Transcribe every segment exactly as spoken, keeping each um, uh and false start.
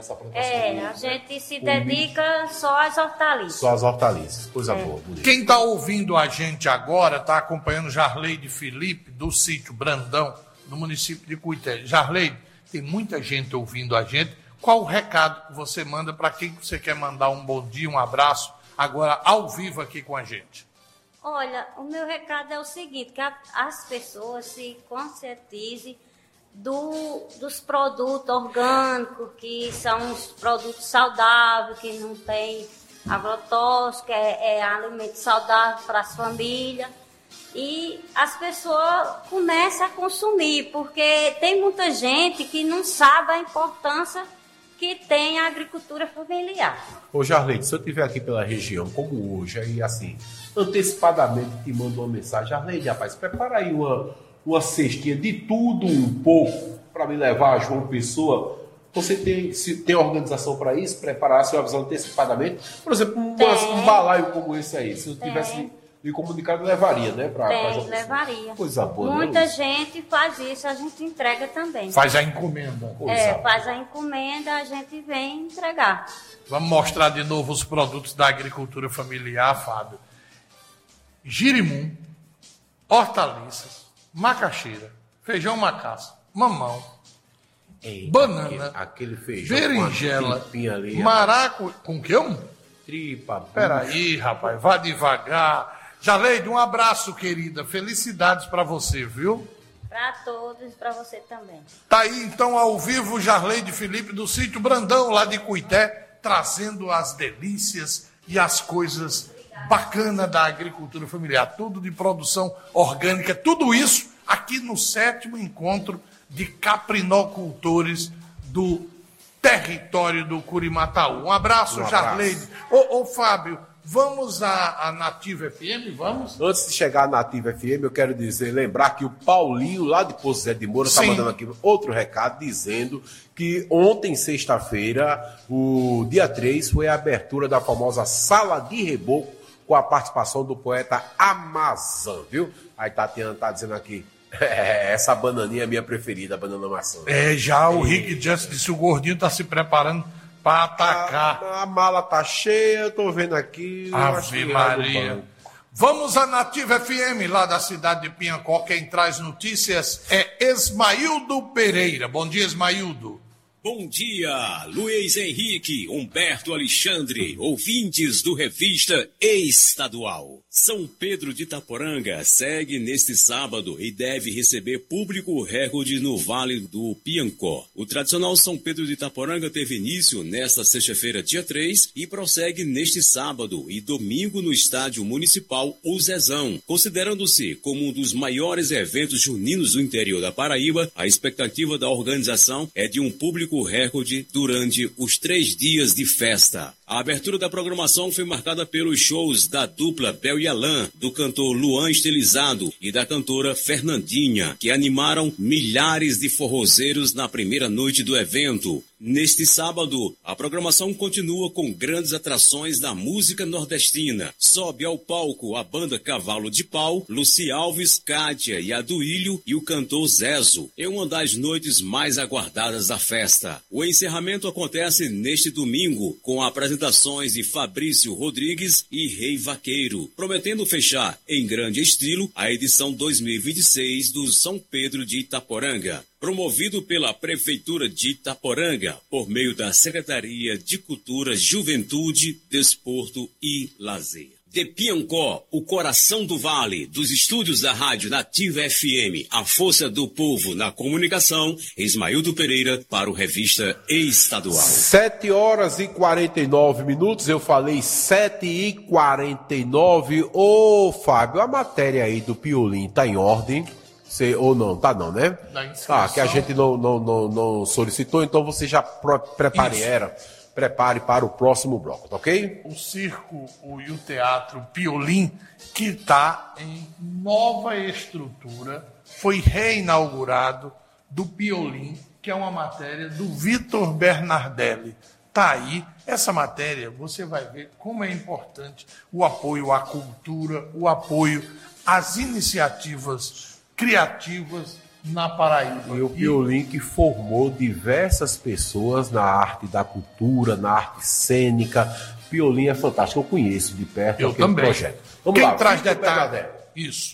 Essa plantação é, de, a gente né? se Com dedica milho. só às hortaliças. Só às hortaliças, coisa É. boa. Bonita. Quem está ouvindo a gente agora, está acompanhando Jarleide Felipe, do sítio Brandão, no município de Cuité. Jarleide, tem muita gente ouvindo a gente. Qual o recado que você manda para quem você quer mandar um bom dia, um abraço, agora ao vivo aqui com a gente? Olha, o meu recado é o seguinte, que a, as pessoas se conscientizem do, dos produtos orgânicos, que são os produtos saudáveis, que não tem agrotóxico, é, é alimento saudável para as famílias. E as pessoas começam a consumir, porque tem muita gente que não sabe a importância que tem a agricultura familiar. Ô, Jarleide, se eu estiver aqui pela região, como hoje, aí assim, antecipadamente te mando uma mensagem. Jarleide, rapaz, prepara aí uma, uma cestinha de tudo um pouco para me levar a João Pessoa. Você tem, se tem organização para isso? Preparar a sua visão antecipadamente? Por exemplo, um, um balaio como esse aí, se eu tivesse me comunicado, levaria, né? Pra, tem, pra João Pessoa. levaria. Coisa boa, Muita né, gente faz isso, a gente entrega também. Faz a encomenda. É, faz a encomenda, a gente vem entregar. Vamos mostrar de novo os produtos da agricultura familiar, Fábio. Girimum, hortaliças, macaxeira, feijão macaça, mamão, Eita, banana, aquele, aquele feijão berinjela, ali, maracu... Com que um? Tripa. Peraí, rapaz, vá devagar. Jarleide, um abraço, querida. Felicidades para você, viu? Para todos e para você também. Tá aí, então, ao vivo, Jarleide Felipe, do sítio Brandão, lá de Cuité, trazendo as delícias e as coisas bacanas da agricultura familiar. Tudo de produção orgânica, tudo isso aqui no sétimo encontro de caprinocultores do território do Curimataú. Um abraço, um abraço. Jarleide. Ô, ô, Fábio, vamos à, à Nativa F M, vamos? Antes de chegar à Nativa F M, eu quero dizer, lembrar que o Paulinho, lá de Poço Zé de Moura, está mandando aqui outro recado, dizendo que ontem, sexta-feira, o dia três, foi a abertura da famosa Sala de Reboco, com a participação do poeta Amazã, viu? Aí Tatiana está dizendo aqui, é, essa bananinha é a minha preferida, a banana maçã. É, já o Rick Just disse, o gordinho está se preparando para atacar. A, a mala tá cheia, eu tô vendo aqui. Ave Maria. Vamos à Nativa F M, lá da cidade de Piancó. Quem traz notícias é Esmaildo Pereira. Bom dia, Esmaildo. Bom dia, Luiz Henrique, Humberto Alexandre, ouvintes do Revista Estadual. São Pedro de Itaporanga segue neste sábado e deve receber público recorde no Vale do Piancó. O tradicional São Pedro de Itaporanga teve início nesta sexta-feira, dia três, e prossegue neste sábado e domingo no Estádio Municipal O Zezão. Considerando-se como um dos maiores eventos juninos do interior da Paraíba, a expectativa da organização é de um público recorde durante os três dias de festa. A abertura da programação foi marcada pelos shows da dupla Bel e Alain, do cantor Luan Estilizado e da cantora Fernandinha, que animaram milhares de forrozeiros na primeira noite do evento. Neste sábado, a programação continua com grandes atrações da música nordestina. Sobe ao palco a banda Cavalo de Pau, Luci Alves, Kátia e Aduílio e o cantor Zezo. É uma das noites mais aguardadas da festa. O encerramento acontece neste domingo, com apresentações de Fabrício Rodrigues e Rei Vaqueiro, prometendo fechar em grande estilo a edição dois mil e vinte e seis do São Pedro de Itaporanga. Promovido pela Prefeitura de Itaporanga, por meio da Secretaria de Cultura, Juventude, Desporto e Lazer. De Piancó, o coração do vale, dos estúdios da Rádio Nativa F M, a força do povo na comunicação, Esmaildo Pereira para o Revista Estadual. sete horas e quarenta e nove minutos, eu falei sete e quarenta e nove. Ô, Fábio, a matéria aí do Piolim tá em ordem? Você, ou não, tá não, né? Ah, que a gente não, não, não, não solicitou, então você já pro, prepare, era, prepare para o próximo bloco, tá ok? O circo o, e o teatro Piolim, que está em nova estrutura, foi reinaugurado do Piolim, que é uma matéria do Vitor Bernardelli. Tá aí, essa matéria, você vai ver como é importante o apoio à cultura, o apoio às iniciativas criativas na Paraíba. E o Piolim que formou diversas pessoas na arte da cultura, na arte cênica. Piolim é fantástico, eu conheço de perto eu aquele também. projeto. Vamos Quem lá, traz detalhe? Isso.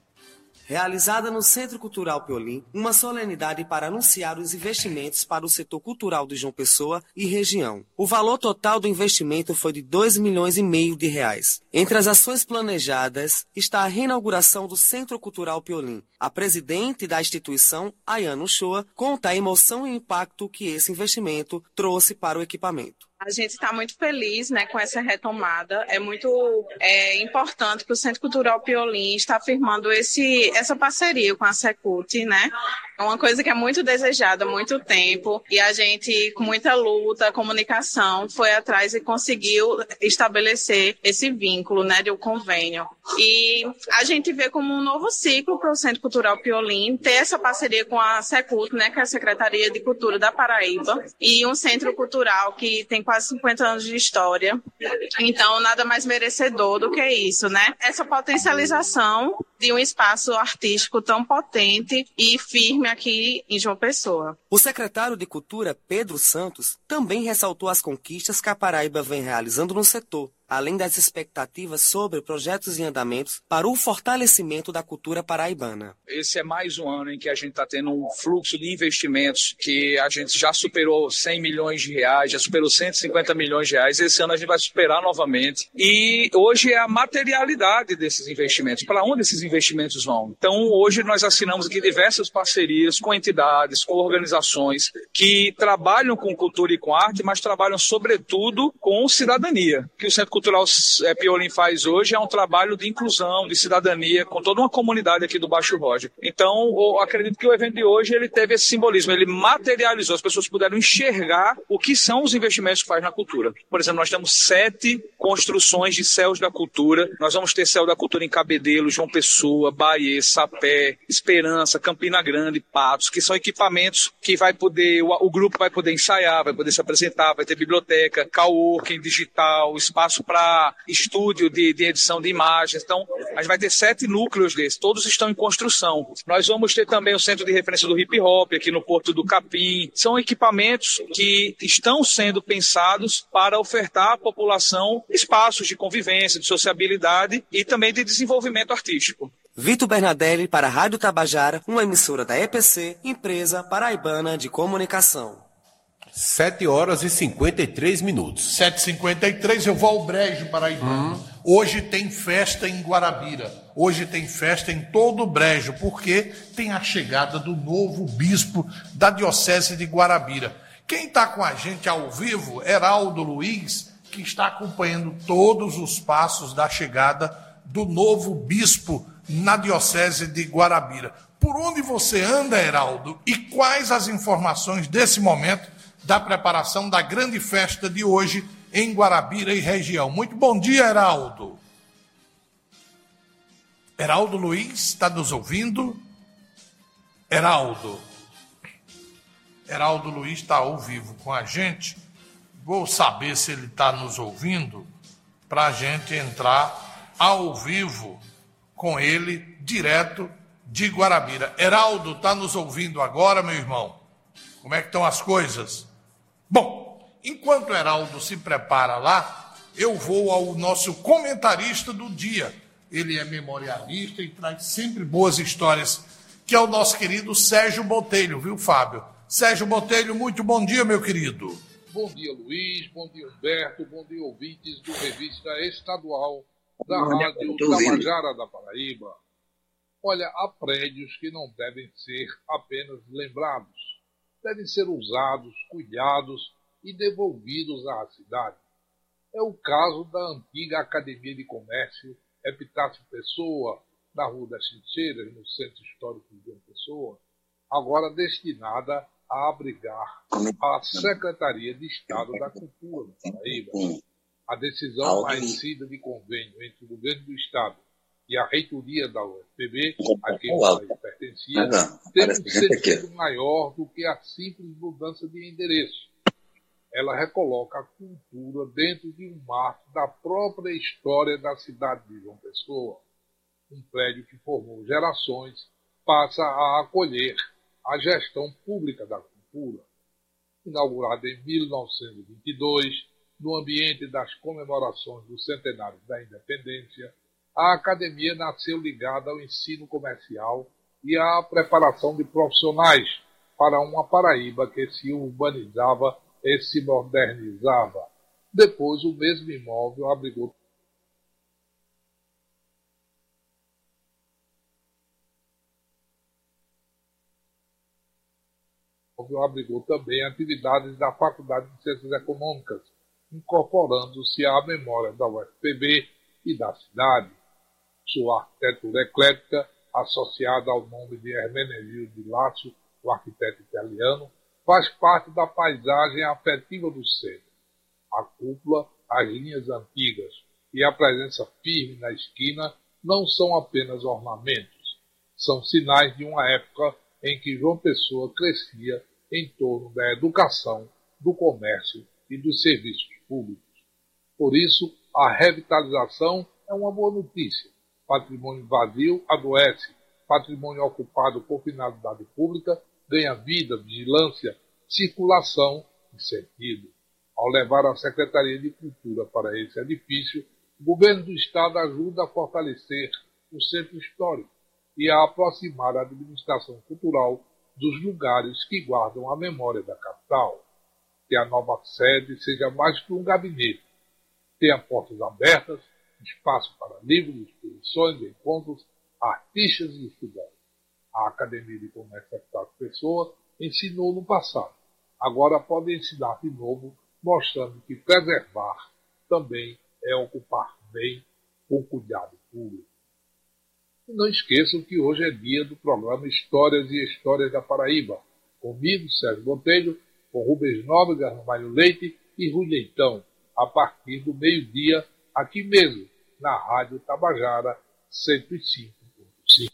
Realizada no Centro Cultural Piolim, uma solenidade para anunciar os investimentos para o setor cultural de João Pessoa e região. O valor total do investimento foi de dois milhões e meio de reais. Entre as ações planejadas está a reinauguração do Centro Cultural Piolim. A presidente da instituição, Ayana Uchoa, conta a emoção e impacto que esse investimento trouxe para o equipamento. A gente está muito feliz, né, com essa retomada. É muito é, importante que o Centro Cultural Piolim está firmando esse, essa parceria com a Secult, né? É uma coisa que é muito desejada há muito tempo e a gente, com muita luta, comunicação, foi atrás e conseguiu estabelecer esse vínculo, né, de um convênio. E a gente vê como um novo ciclo para o Centro Cultural Piolim ter essa parceria com a Secult, né, que é a Secretaria de Cultura da Paraíba, e um centro cultural que tem quase cinquenta anos de história. Então, nada mais merecedor do que isso, né? Essa potencialização de um espaço artístico tão potente e firme aqui em João Pessoa. O secretário de Cultura, Pedro Santos, também ressaltou as conquistas que a Paraíba vem realizando no setor, além das expectativas sobre projetos e andamentos para o fortalecimento da cultura paraibana. Esse é mais um ano em que a gente está tendo um fluxo de investimentos que a gente já superou cem milhões de reais, já superou cento e cinquenta milhões de reais. Esse ano a gente vai superar novamente. E hoje é a materialidade desses investimentos. Para onde esses investimentos vão? Então, hoje nós assinamos aqui diversas parcerias com entidades, com organizações que trabalham com cultura e com arte, mas trabalham sobretudo com cidadania, que o Centro Cultural Piolim faz hoje é um trabalho de inclusão, de cidadania, com toda uma comunidade aqui do Baixo Roger. Então, eu acredito que o evento de hoje ele teve esse simbolismo, ele materializou, as pessoas puderam enxergar o que são os investimentos que faz na cultura. Por exemplo, nós temos sete construções de céus da cultura, nós vamos ter céu da cultura em Cabedelo, João Pessoa, Bahia, Sapé, Esperança, Campina Grande, Patos, que são equipamentos que vai poder, o, o grupo vai poder ensaiar, vai poder se apresentar, vai ter biblioteca, coworking digital, espaço para estúdio de, de edição de imagens. Então, a gente vai ter sete núcleos desses, todos estão em construção. Nós vamos ter também o centro de referência do hip hop aqui no Porto do Capim. São equipamentos que estão sendo pensados para ofertar à população espaços de convivência, de sociabilidade e também de desenvolvimento artístico. Vitor Bernadelli para a Rádio Tabajara, uma emissora da E P C, Empresa Paraibana de Comunicação. sete horas e cinquenta e três minutos. sete e cinquenta e três, eu vou ao Brejo Paraibano. Hum. Hoje tem festa em Guarabira. Hoje tem festa em todo o Brejo, porque tem a chegada do novo bispo da Diocese de Guarabira. Quem está com a gente ao vivo, Heraldo Luiz, que está acompanhando todos os passos da chegada do novo bispo na Diocese de Guarabira. Por onde você anda, Heraldo? E quais as informações desse momento da preparação da grande festa de hoje em Guarabira e região? Muito bom dia, Heraldo. Heraldo Luiz, está nos ouvindo? Heraldo. Heraldo Luiz está ao vivo com a gente. Vou saber se ele está nos ouvindo para a gente entrar ao vivo com ele, direto de Guarabira. Heraldo, está nos ouvindo agora, meu irmão? Como é que estão as coisas? Bom, enquanto o Heraldo se prepara lá, eu vou ao nosso comentarista do dia. Ele é memorialista e traz sempre boas histórias, que é o nosso querido Sérgio Botelho, viu, Fábio? Sérgio Botelho, muito bom dia, meu querido. Bom dia, Luiz. Bom dia, Humberto. Bom dia, ouvintes do Revista Estadual da Rádio Tabajara da Paraíba. Olha, há prédios que não devem ser apenas lembrados. Devem ser usados, cuidados e devolvidos à cidade. É o caso da antiga Academia de Comércio Epitácio Pessoa, na Rua das Chincheiras, no Centro Histórico de João Pessoa, agora destinada a abrigar a Secretaria de Estado da Cultura da Paraíba. A decisão mais cida de convênio entre o Governo do Estado e a reitoria da U F P B, a quem o país pertencia, teve um sentido maior do que a simples mudança de endereço. Ela recoloca a cultura dentro de um marco da própria história da cidade de João Pessoa, um prédio que formou gerações passa a acolher a gestão pública da cultura. Inaugurada em mil novecentos e vinte e dois, no ambiente das comemorações do centenário da independência, a academia nasceu ligada ao ensino comercial e à preparação de profissionais para uma Paraíba que se urbanizava e se modernizava. Depois, o mesmo imóvel abrigou abrigou também atividades da Faculdade de Ciências Econômicas, incorporando-se à memória da U F P B e da cidade. Sua arquitetura eclética, associada ao nome de Hermenegildo de Lácio, o arquiteto italiano, faz parte da paisagem afetiva do centro. A cúpula, as linhas antigas e a presença firme na esquina não são apenas ornamentos, são sinais de uma época em que João Pessoa crescia em torno da educação, do comércio e dos serviços públicos. Por isso, a revitalização é uma boa notícia. Patrimônio vazio adoece, patrimônio ocupado por finalidade pública ganha vida, vigilância, circulação e sentido. Ao levar a Secretaria de Cultura para esse edifício, o governo do Estado ajuda a fortalecer o centro histórico e a aproximar a administração cultural dos lugares que guardam a memória da capital. Que a nova sede seja mais que um gabinete, tenha portas abertas, espaço para livros, exposições, encontros, artistas e estudantes. A Academia de Comércio Eficaz Pessoa ensinou no passado. Agora pode ensinar de novo, mostrando que preservar também é ocupar bem com cuidado público. E não esqueçam que hoje é dia do programa Histórias e Histórias da Paraíba, comigo, Sérgio Botelho, com Rubens Nóbrega, Ramalho Leite e Rui Leitão, a partir do meio-dia, aqui mesmo, na Rádio Tabajara cento e cinco ponto cinco.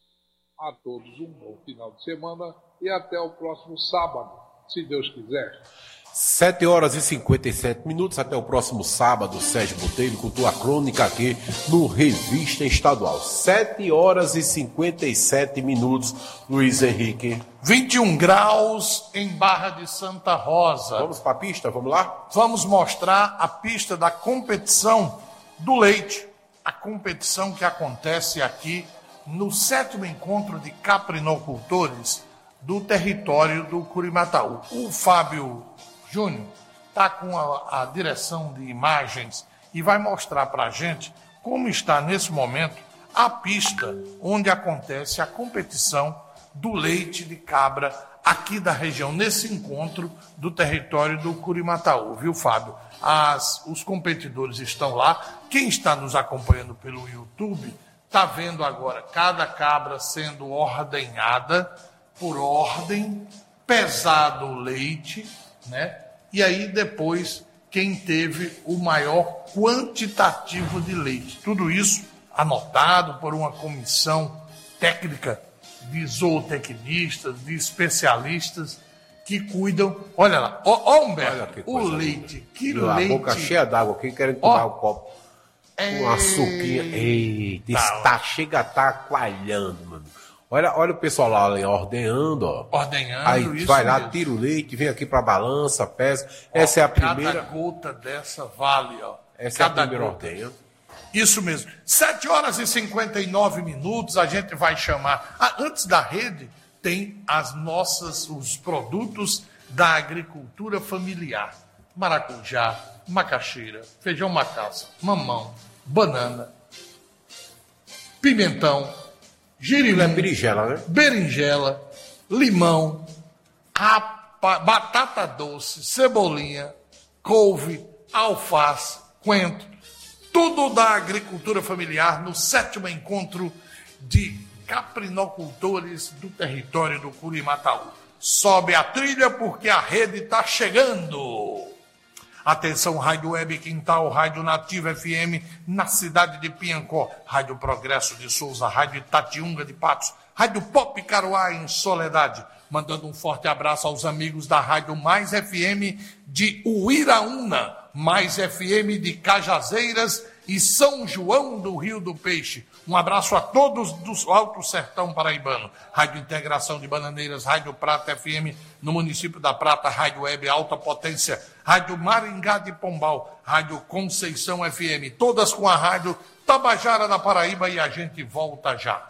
A todos um bom final de semana e até o próximo sábado, se Deus quiser. sete horas e cinquenta e sete minutos, até o próximo sábado, Sérgio Botelho, com tua crônica aqui no Revista Estadual. sete horas e cinquenta e sete minutos, Luiz Henrique. vinte e um graus em Barra de Santa Rosa. Vamos para a pista, vamos lá? Vamos mostrar a pista da competição do leite. A competição que acontece aqui no sétimo encontro de caprinocultores do território do Curimataú. O Fábio Júnior está com a, a direção de imagens e vai mostrar para a gente como está nesse momento a pista onde acontece a competição do leite de cabra aqui da região, nesse encontro do território do Curimataú, viu, Fábio? As, os competidores estão lá. Quem está nos acompanhando pelo YouTube está vendo agora cada cabra sendo ordenhada por ordem, pesado o leite, né? E aí depois quem teve o maior quantitativo de leite. Tudo isso anotado por uma comissão técnica de zootecnistas, de especialistas que cuidam. Olha lá, ó, ó Humberto, o leite, linda. Que a leite. A boca cheia d'água, quem querendo tomar o copo com a suquinha. Eita, está, chega a estar tá coalhando, mano. Olha, olha o pessoal lá ordenhando, ó. Ordenhando, aí isso vai lá, mesmo. tira o leite, vem aqui pra balança, pesa. Ó, essa é a primeira. Cada gota dessa vale, ó. Essa cada é a primeira gota. ordenha. Isso mesmo. sete horas e cinquenta e nove minutos, a gente vai chamar. Ah, antes da rede, tem as nossas, os produtos da agricultura familiar. Maracujá, macaxeira, feijão macaça, mamão, banana, pimentão, girimum, é berinjela, né? berinjela, limão, rapa, batata doce, cebolinha, couve, alface, coentro, tudo da agricultura familiar no sétimo encontro de caprinocultores do território do Curimataú. Sobe a trilha porque a rede está chegando. Atenção, Rádio Web Quintal, Rádio Nativa F M, na cidade de Piancó, Rádio Progresso de Souza, Rádio Itatiunga de Patos, Rádio Pop Caruá em Soledade. Mandando um forte abraço aos amigos da Rádio Mais F M de Uiraúna, Mais F M de Cajazeiras e São João do Rio do Peixe. Um abraço a todos do Alto Sertão Paraibano. Rádio Integração de Bananeiras, Rádio Prata F M no município da Prata, Rádio Web Alta Potência, Rádio Maringá de Pombal, Rádio Conceição F M, todas com a Rádio Tabajara da Paraíba, e a gente volta já.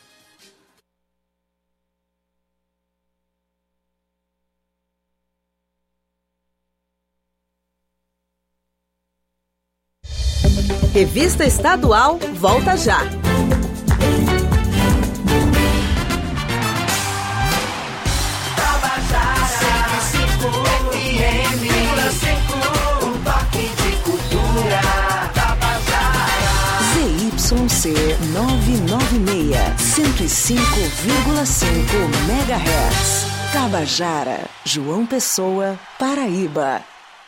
Revista Estadual volta já. Z Y C novecentos e noventa e seis, cento e cinco vírgula cinco megahertz. Tabajara, João Pessoa, Paraíba.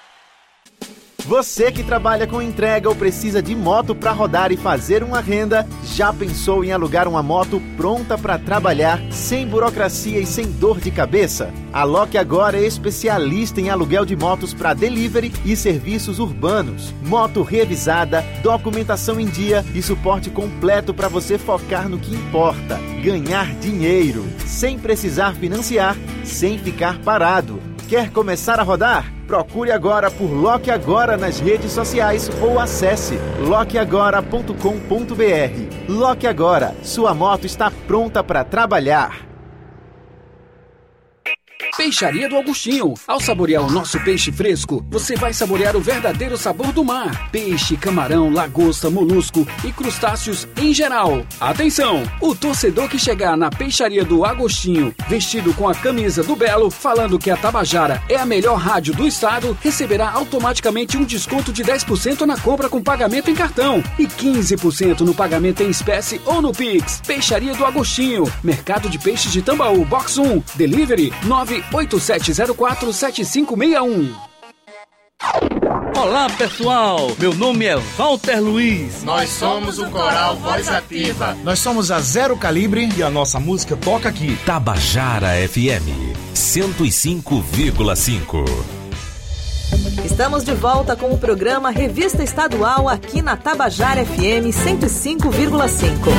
Você que trabalha com entrega ou precisa de moto para rodar e fazer uma renda, já pensou em alugar uma moto pronta para trabalhar, sem burocracia e sem dor de cabeça? A Lock agora é especialista em aluguel de motos para delivery e serviços urbanos. Moto revisada, documentação em dia e suporte completo para você focar no que importa: ganhar dinheiro, sem precisar financiar, sem ficar parado. Quer começar a rodar? Procure agora por Lock Agora nas redes sociais ou acesse lock agora ponto com ponto b r. Lock Agora, sua moto está pronta para trabalhar. Peixaria do Augustinho. Ao saborear o nosso peixe fresco, você vai saborear o verdadeiro sabor do mar. Peixe, camarão, lagosta, molusco e crustáceos em geral. Atenção! O torcedor que chegar na Peixaria do Agostinho, vestido com a camisa do Belo, falando que a Tabajara é a melhor rádio do estado, receberá automaticamente um desconto de dez por cento na compra com pagamento em cartão e quinze por cento no pagamento em espécie ou no Pix. Peixaria do Agostinho. Mercado de Peixes de Tambaú, Box um. Delivery nove oito sete zero quatro sete cinco seis um. Olá pessoal, meu nome é Walter Luiz. Nós somos o Coral Voz Ativa. Nós somos a Zero Calibre e a nossa música toca aqui. Tabajara F M cento e cinco vírgula cinco. Estamos de volta com o programa Revista Estadual aqui na Tabajara F M cento e cinco vírgula cinco.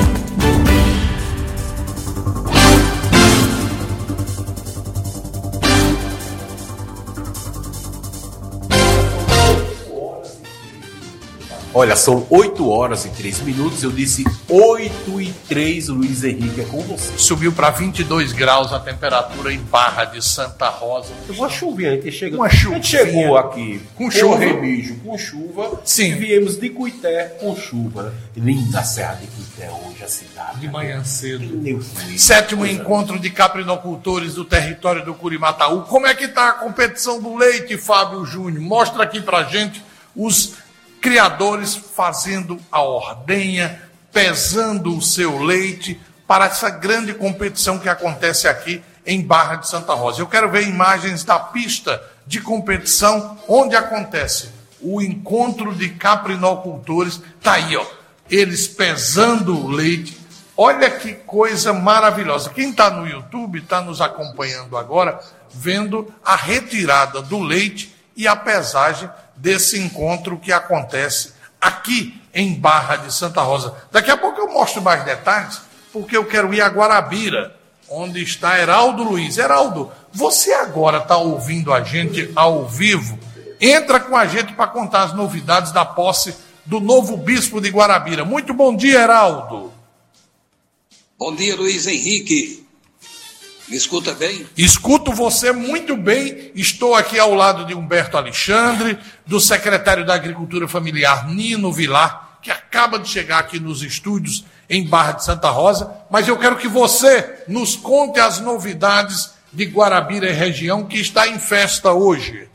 Olha, são oito horas e três minutos. Eu disse oito e três, Luiz Henrique, é com você. Subiu para vinte e dois graus a temperatura em Barra de Santa Rosa. Uma chuvinha, a gente chegou. Uma chuva. A gente chegou aqui com chuva. Remijo, com chuva. Sim. E viemos de Cuité com chuva. Linda Serra de Cuité hoje, a cidade. De manhã cedo. Meu Sétimo encontro de caprinocultores do território do Curimataú. Como é que está a competição do leite, Fábio Júnior? Mostra aqui pra gente os criadores fazendo a ordenha, pesando o seu leite para essa grande competição que acontece aqui em Barra de Santa Rosa. Eu quero ver imagens da pista de competição onde acontece o encontro de caprinocultores. Tá aí, ó, eles pesando o leite. Olha que coisa maravilhosa. Quem está no YouTube está nos acompanhando agora, vendo a retirada do leite e a pesagem desse encontro que acontece aqui em Barra de Santa Rosa. Daqui a pouco eu mostro mais detalhes, porque eu quero ir a Guarabira, onde está Heraldo Luiz. Heraldo, você agora está ouvindo a gente ao vivo? Entra com a gente para contar as novidades da posse do novo bispo de Guarabira. Muito bom dia, Heraldo. Bom dia, Luiz Henrique. Me escuta bem? Escuto você muito bem. Estou aqui ao lado de Humberto Alexandre, do secretário da Agricultura Familiar, Nino Vilar, que acaba de chegar aqui nos estúdios em Barra de Santa Rosa. Mas eu quero que você nos conte as novidades de Guarabira e região, que está em festa hoje.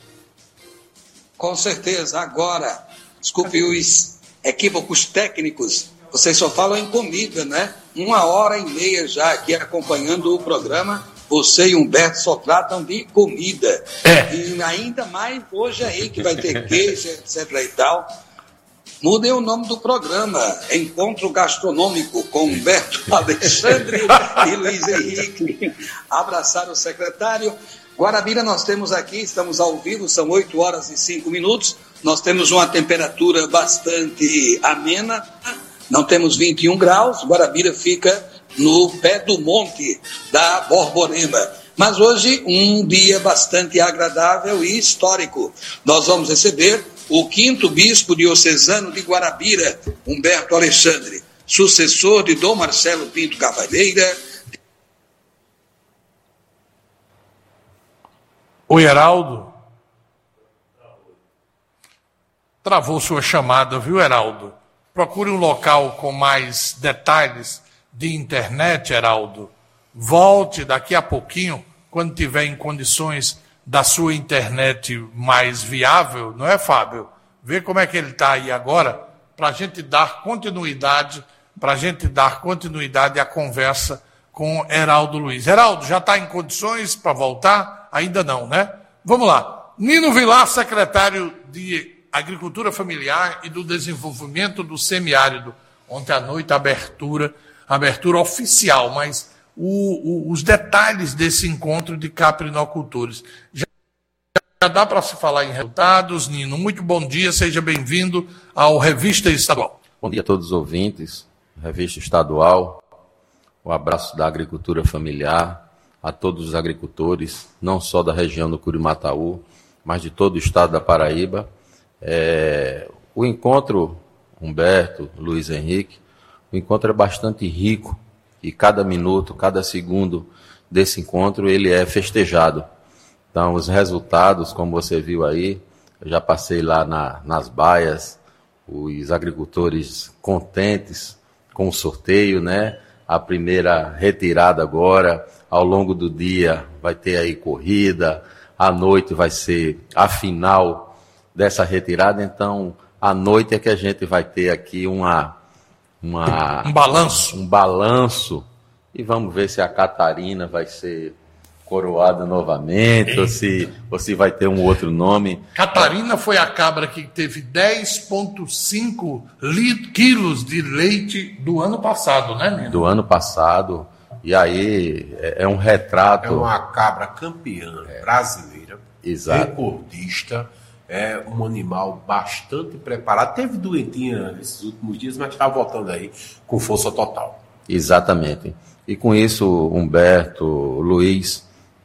Com certeza. Agora, desculpe os equívocos técnicos, vocês só falam em comida, né? Uma hora e meia já aqui acompanhando o programa, você e Humberto só tratam de comida. É. E ainda mais hoje aí, que vai ter queijo, etcétera e tal. Mudem o nome do programa, Encontro Gastronômico com Humberto Alexandre e Luiz Henrique. Abraçar o secretário. Guarabira, nós temos aqui, estamos ao vivo, são oito horas e cinco minutos, nós temos uma temperatura bastante amena, não temos vinte e um graus, Guarabira fica no pé do monte da Borborema. Mas hoje um dia bastante agradável e histórico. Nós vamos receber o quinto bispo diocesano de Guarabira, Humberto Alexandre, sucessor de Dom Marcelo Pinto Cavalheira. O Heraldo travou sua chamada, viu, Heraldo? Procure um local com mais detalhes de internet, Heraldo. Volte daqui a pouquinho, quando tiver em condições da sua internet mais viável, não é, Fábio? Vê como é que ele está aí agora, para a gente dar continuidade, para a gente dar continuidade à conversa com Heraldo Luiz. Heraldo, já está em condições para voltar? Ainda não, né? Vamos lá. Nino Vilar, secretário de Agricultura Familiar e do Desenvolvimento do Semiárido. Ontem à noite, a abertura, a abertura oficial, mas o, o, os detalhes desse encontro de caprinocultores. Já, já dá para se falar em resultados, Nino. Muito bom dia, seja bem-vindo ao Revista Estadual. Bom dia a todos os ouvintes, Revista Estadual. Um abraço da agricultura familiar a todos os agricultores, não só da região do Curimataú, mas de todo o estado da Paraíba. É, o encontro, Humberto, Luiz Henrique, o encontro é bastante rico e cada minuto, cada segundo desse encontro ele é festejado. Então, os resultados, como você viu aí, eu já passei lá na, nas baias, os agricultores contentes com o sorteio, né? A primeira retirada agora, ao longo do dia vai ter aí corrida, à noite vai ser a final dessa retirada, então à noite é que a gente vai ter aqui uma, uma, um balanço. Um balanço, e vamos ver se a Catarina vai ser coroada novamente, ou se, ou se vai ter um outro nome. Catarina foi a cabra que teve dez vírgula cinco quilos de leite do ano passado, né, Nino? Do ano passado, e aí é, é um retrato... É uma cabra campeã é. brasileira, Exato. recordista, é um animal bastante preparado. Teve doentinha esses últimos dias, mas está voltando aí com força total. Exatamente. E com isso, Humberto, Luiz,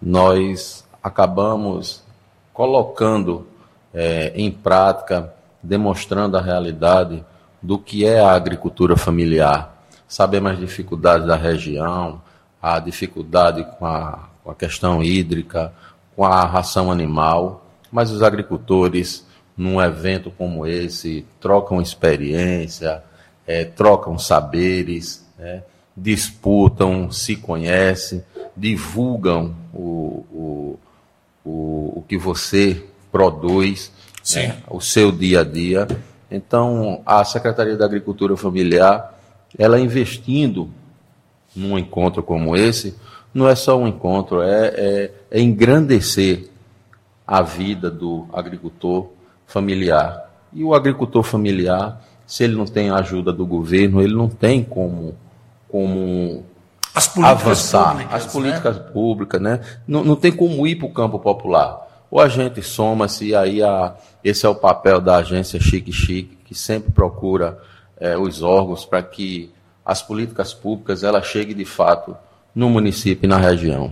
nós acabamos colocando é, em prática, demonstrando a realidade do que é a agricultura familiar. Sabemos as dificuldades da região, a dificuldade com a, com a questão hídrica, com a ração animal, mas os agricultores, num evento como esse, trocam experiência, é, trocam saberes, né, disputam, se conhecem, divulgam o, o, o, o que você produz, né, o seu dia a dia. Então, a Secretaria da Agricultura Familiar, ela investindo num encontro como esse, não é só um encontro, é, é, é engrandecer a vida do agricultor familiar. E o agricultor familiar, se ele não tem a ajuda do governo, ele não tem como, como as políticas avançar. Públicas, as políticas né? públicas, né? Não, não tem como ir para o campo popular. Ou a gente soma-se, e aí a, esse é o papel da agência Chique Chique, que sempre procura é, os órgãos para que as políticas públicas elas cheguem de fato no município e na região.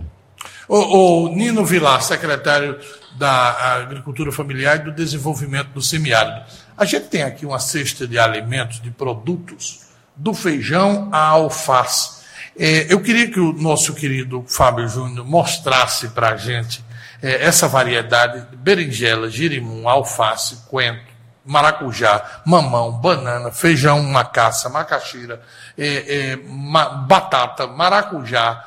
O, o Nino Vilar, secretário da Agricultura Familiar e do Desenvolvimento do Semiárido. A gente tem aqui uma cesta de alimentos, de produtos, do feijão à alface. É, eu queria que o nosso querido Fábio Júnior mostrasse para a gente é, essa variedade de berinjela, girimum, alface, coentro, maracujá, mamão, banana, feijão, macaça, macaxeira, é, é, ma, batata, maracujá.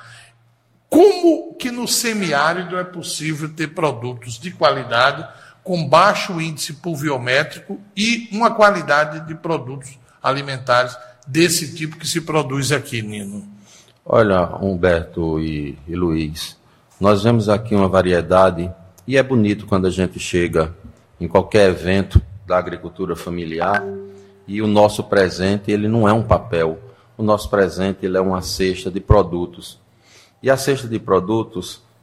Como que no semiárido é possível ter produtos de qualidade com baixo índice pluviométrico e uma qualidade de produtos alimentares desse tipo que se produz aqui, Nino? Olha, Humberto e, e Luiz, nós vemos aqui uma variedade e é bonito quando a gente chega em qualquer evento da agricultura familiar e o nosso presente, ele não é um papel, o nosso presente ele é uma cesta de produtos. E a cesta de produtos,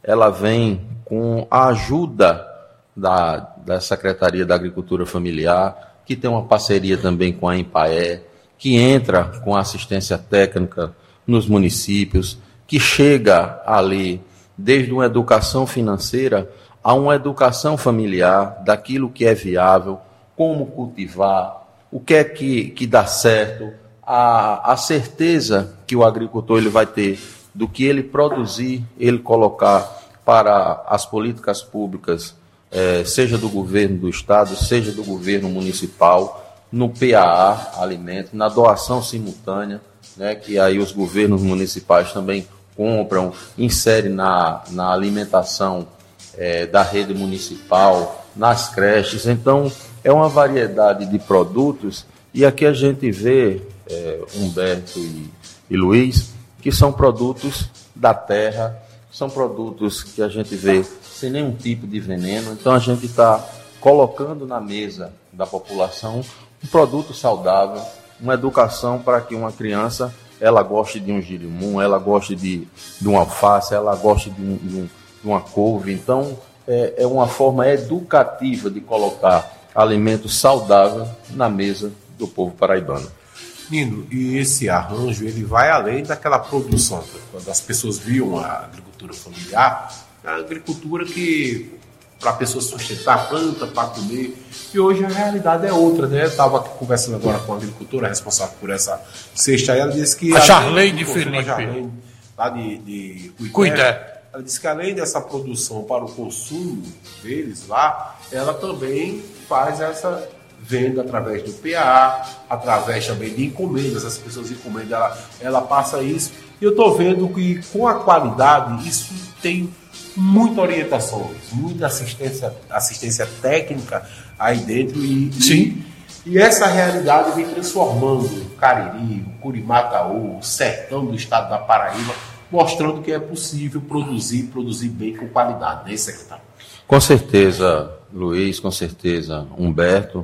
ela vem com a ajuda da, da Secretaria da Agricultura Familiar, que tem uma parceria também com a Empaé, que entra com assistência técnica nos municípios, que chega ali desde uma educação financeira a uma educação familiar, daquilo que é viável, como cultivar, o que é que, que dá certo, a, a certeza que o agricultor ele vai ter do que ele produzir, ele colocar para as políticas públicas, eh, seja do governo do estado, seja do governo municipal, no P A A, alimento, na doação simultânea, né, que aí os governos municipais também compram, inserem na, na alimentação eh, da rede municipal, nas creches. Então, é uma variedade de produtos, e aqui a gente vê, eh, Humberto e, e Luiz, que são produtos da terra, são produtos que a gente vê sem nenhum tipo de veneno. Então, a gente está colocando na mesa da população um produto saudável, uma educação para que uma criança ela goste de um girimum, ela goste de, de um alface, ela goste de, um, de, um, de uma couve. Então, é, é uma forma educativa de colocar alimento saudável na mesa do povo paraibano. Nino, e esse arranjo ele vai além daquela produção. Quando as pessoas viam a agricultura familiar, a agricultura que para a pessoa sustentar, planta para comer, e hoje a realidade é outra, né? Eu estava conversando agora com a agricultora responsável por essa cesta, e ela disse que... A Charlene Felipe. Charlene, lá de, de Cuité, Cuité. Ela disse que além dessa produção para o consumo deles lá, ela também faz essa venda através do P A A, através também de encomendas, as pessoas encomendam, ela, ela passa isso, e eu estou vendo que com a qualidade isso tem muita orientação, muita assistência, assistência técnica aí dentro, e, Sim. e, e essa realidade vem transformando o Cariri, o Curimataú, o sertão do estado da Paraíba, mostrando que é possível produzir, produzir bem com qualidade, né, secretário? Com certeza, Luiz, com certeza, Humberto,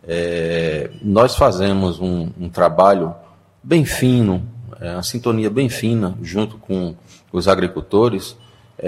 é, nós fazemos um, um trabalho bem fino, é, uma sintonia bem fina junto com os agricultores,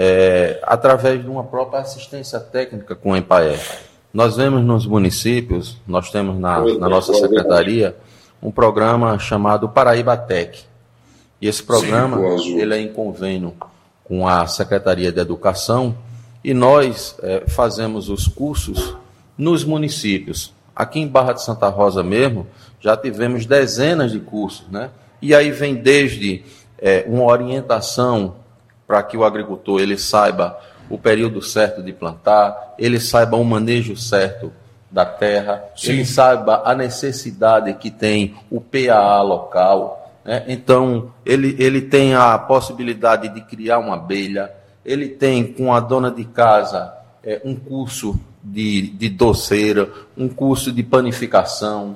É, através de uma própria assistência técnica com a Empaé. Nós vemos nos municípios, nós temos na, na nossa secretaria um programa chamado Paraíba Tech. E esse programa Sim, ele é em convênio com a Secretaria de Educação, e nós é, fazemos os cursos nos municípios. Aqui em Barra de Santa Rosa mesmo, já tivemos dezenas de cursos, né? E aí vem desde é, uma orientação para que o agricultor ele saiba o período certo de plantar, ele saiba o manejo certo da terra, Sim. ele saiba a necessidade que tem o P A A local, né? Então, ele, ele tem a possibilidade de criar uma abelha, ele tem com a dona de casa é, um curso de, de doceira, um curso de panificação,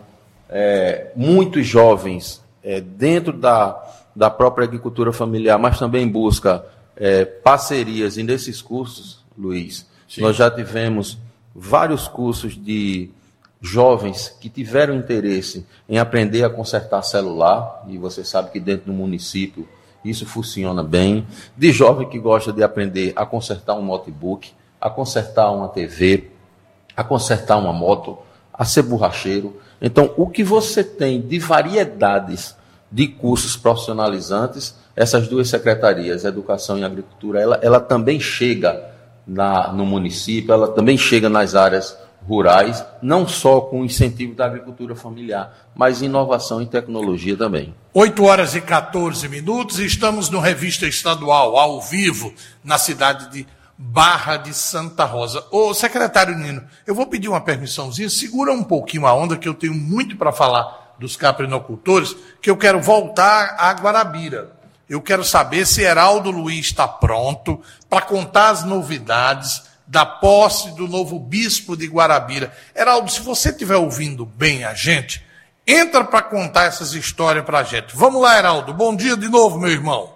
é, muitos jovens é, dentro da, da própria agricultura familiar, mas também busca É, parcerias, e nesses cursos, Luiz, Sim. nós já tivemos vários cursos de jovens que tiveram interesse em aprender a consertar celular, e você sabe que dentro do município isso funciona bem, de jovem que gosta de aprender a consertar um notebook, a consertar uma T V, a consertar uma moto, a ser borracheiro. Então, o que você tem de variedades de cursos profissionalizantes, essas duas secretarias, Educação e Agricultura, ela, ela também chega na, no município, ela também chega nas áreas rurais, não só com o incentivo da agricultura familiar, mas inovação e tecnologia também. oito horas e catorze minutos, estamos no Revista Estadual, ao vivo, na cidade de Barra de Santa Rosa. Ô, secretário Nino, eu vou pedir uma permissãozinha, segura um pouquinho a onda, que eu tenho muito para falar dos caprinocultores, que eu quero voltar a Guarabira. Eu quero saber se Heraldo Luiz está pronto para contar as novidades da posse do novo bispo de Guarabira. Heraldo, se você estiver ouvindo bem a gente, entra para contar essas histórias para a gente. Vamos lá, Heraldo. Bom dia de novo, meu irmão.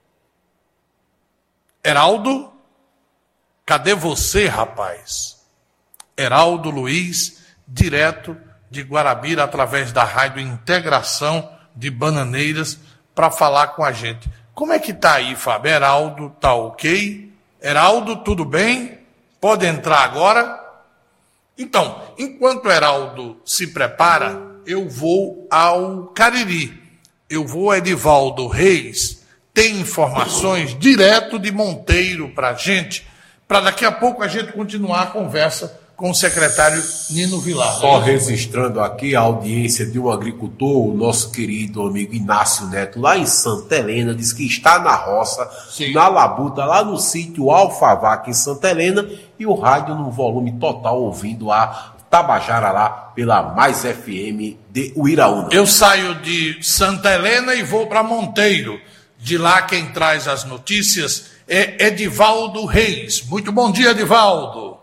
Heraldo? Cadê você, rapaz? Heraldo Luiz, direto de Guarabira, através da Rádio Integração de Bananeiras, para falar com a gente. Como é que tá aí, Fábio? Heraldo, tá ok? Heraldo, tudo bem? Pode entrar agora? Então, enquanto Heraldo se prepara, eu vou ao Cariri. Eu vou a Edivaldo Reis, tem informações direto de Monteiro para a gente, para daqui a pouco a gente continuar a conversa com o secretário Nino Vilar. Só registrando aqui a audiência de um agricultor, o nosso querido amigo Inácio Neto, lá em Santa Helena, diz que está na roça, Sim. na labuta, lá no sítio Alfavaca, em Santa Helena, e o rádio no volume total, ouvindo a Tabajara lá pela Mais F M de Uiraúna. Eu saio de Santa Helena e vou para Monteiro. De lá quem traz as notícias é Edivaldo Reis. Muito bom dia, Edivaldo.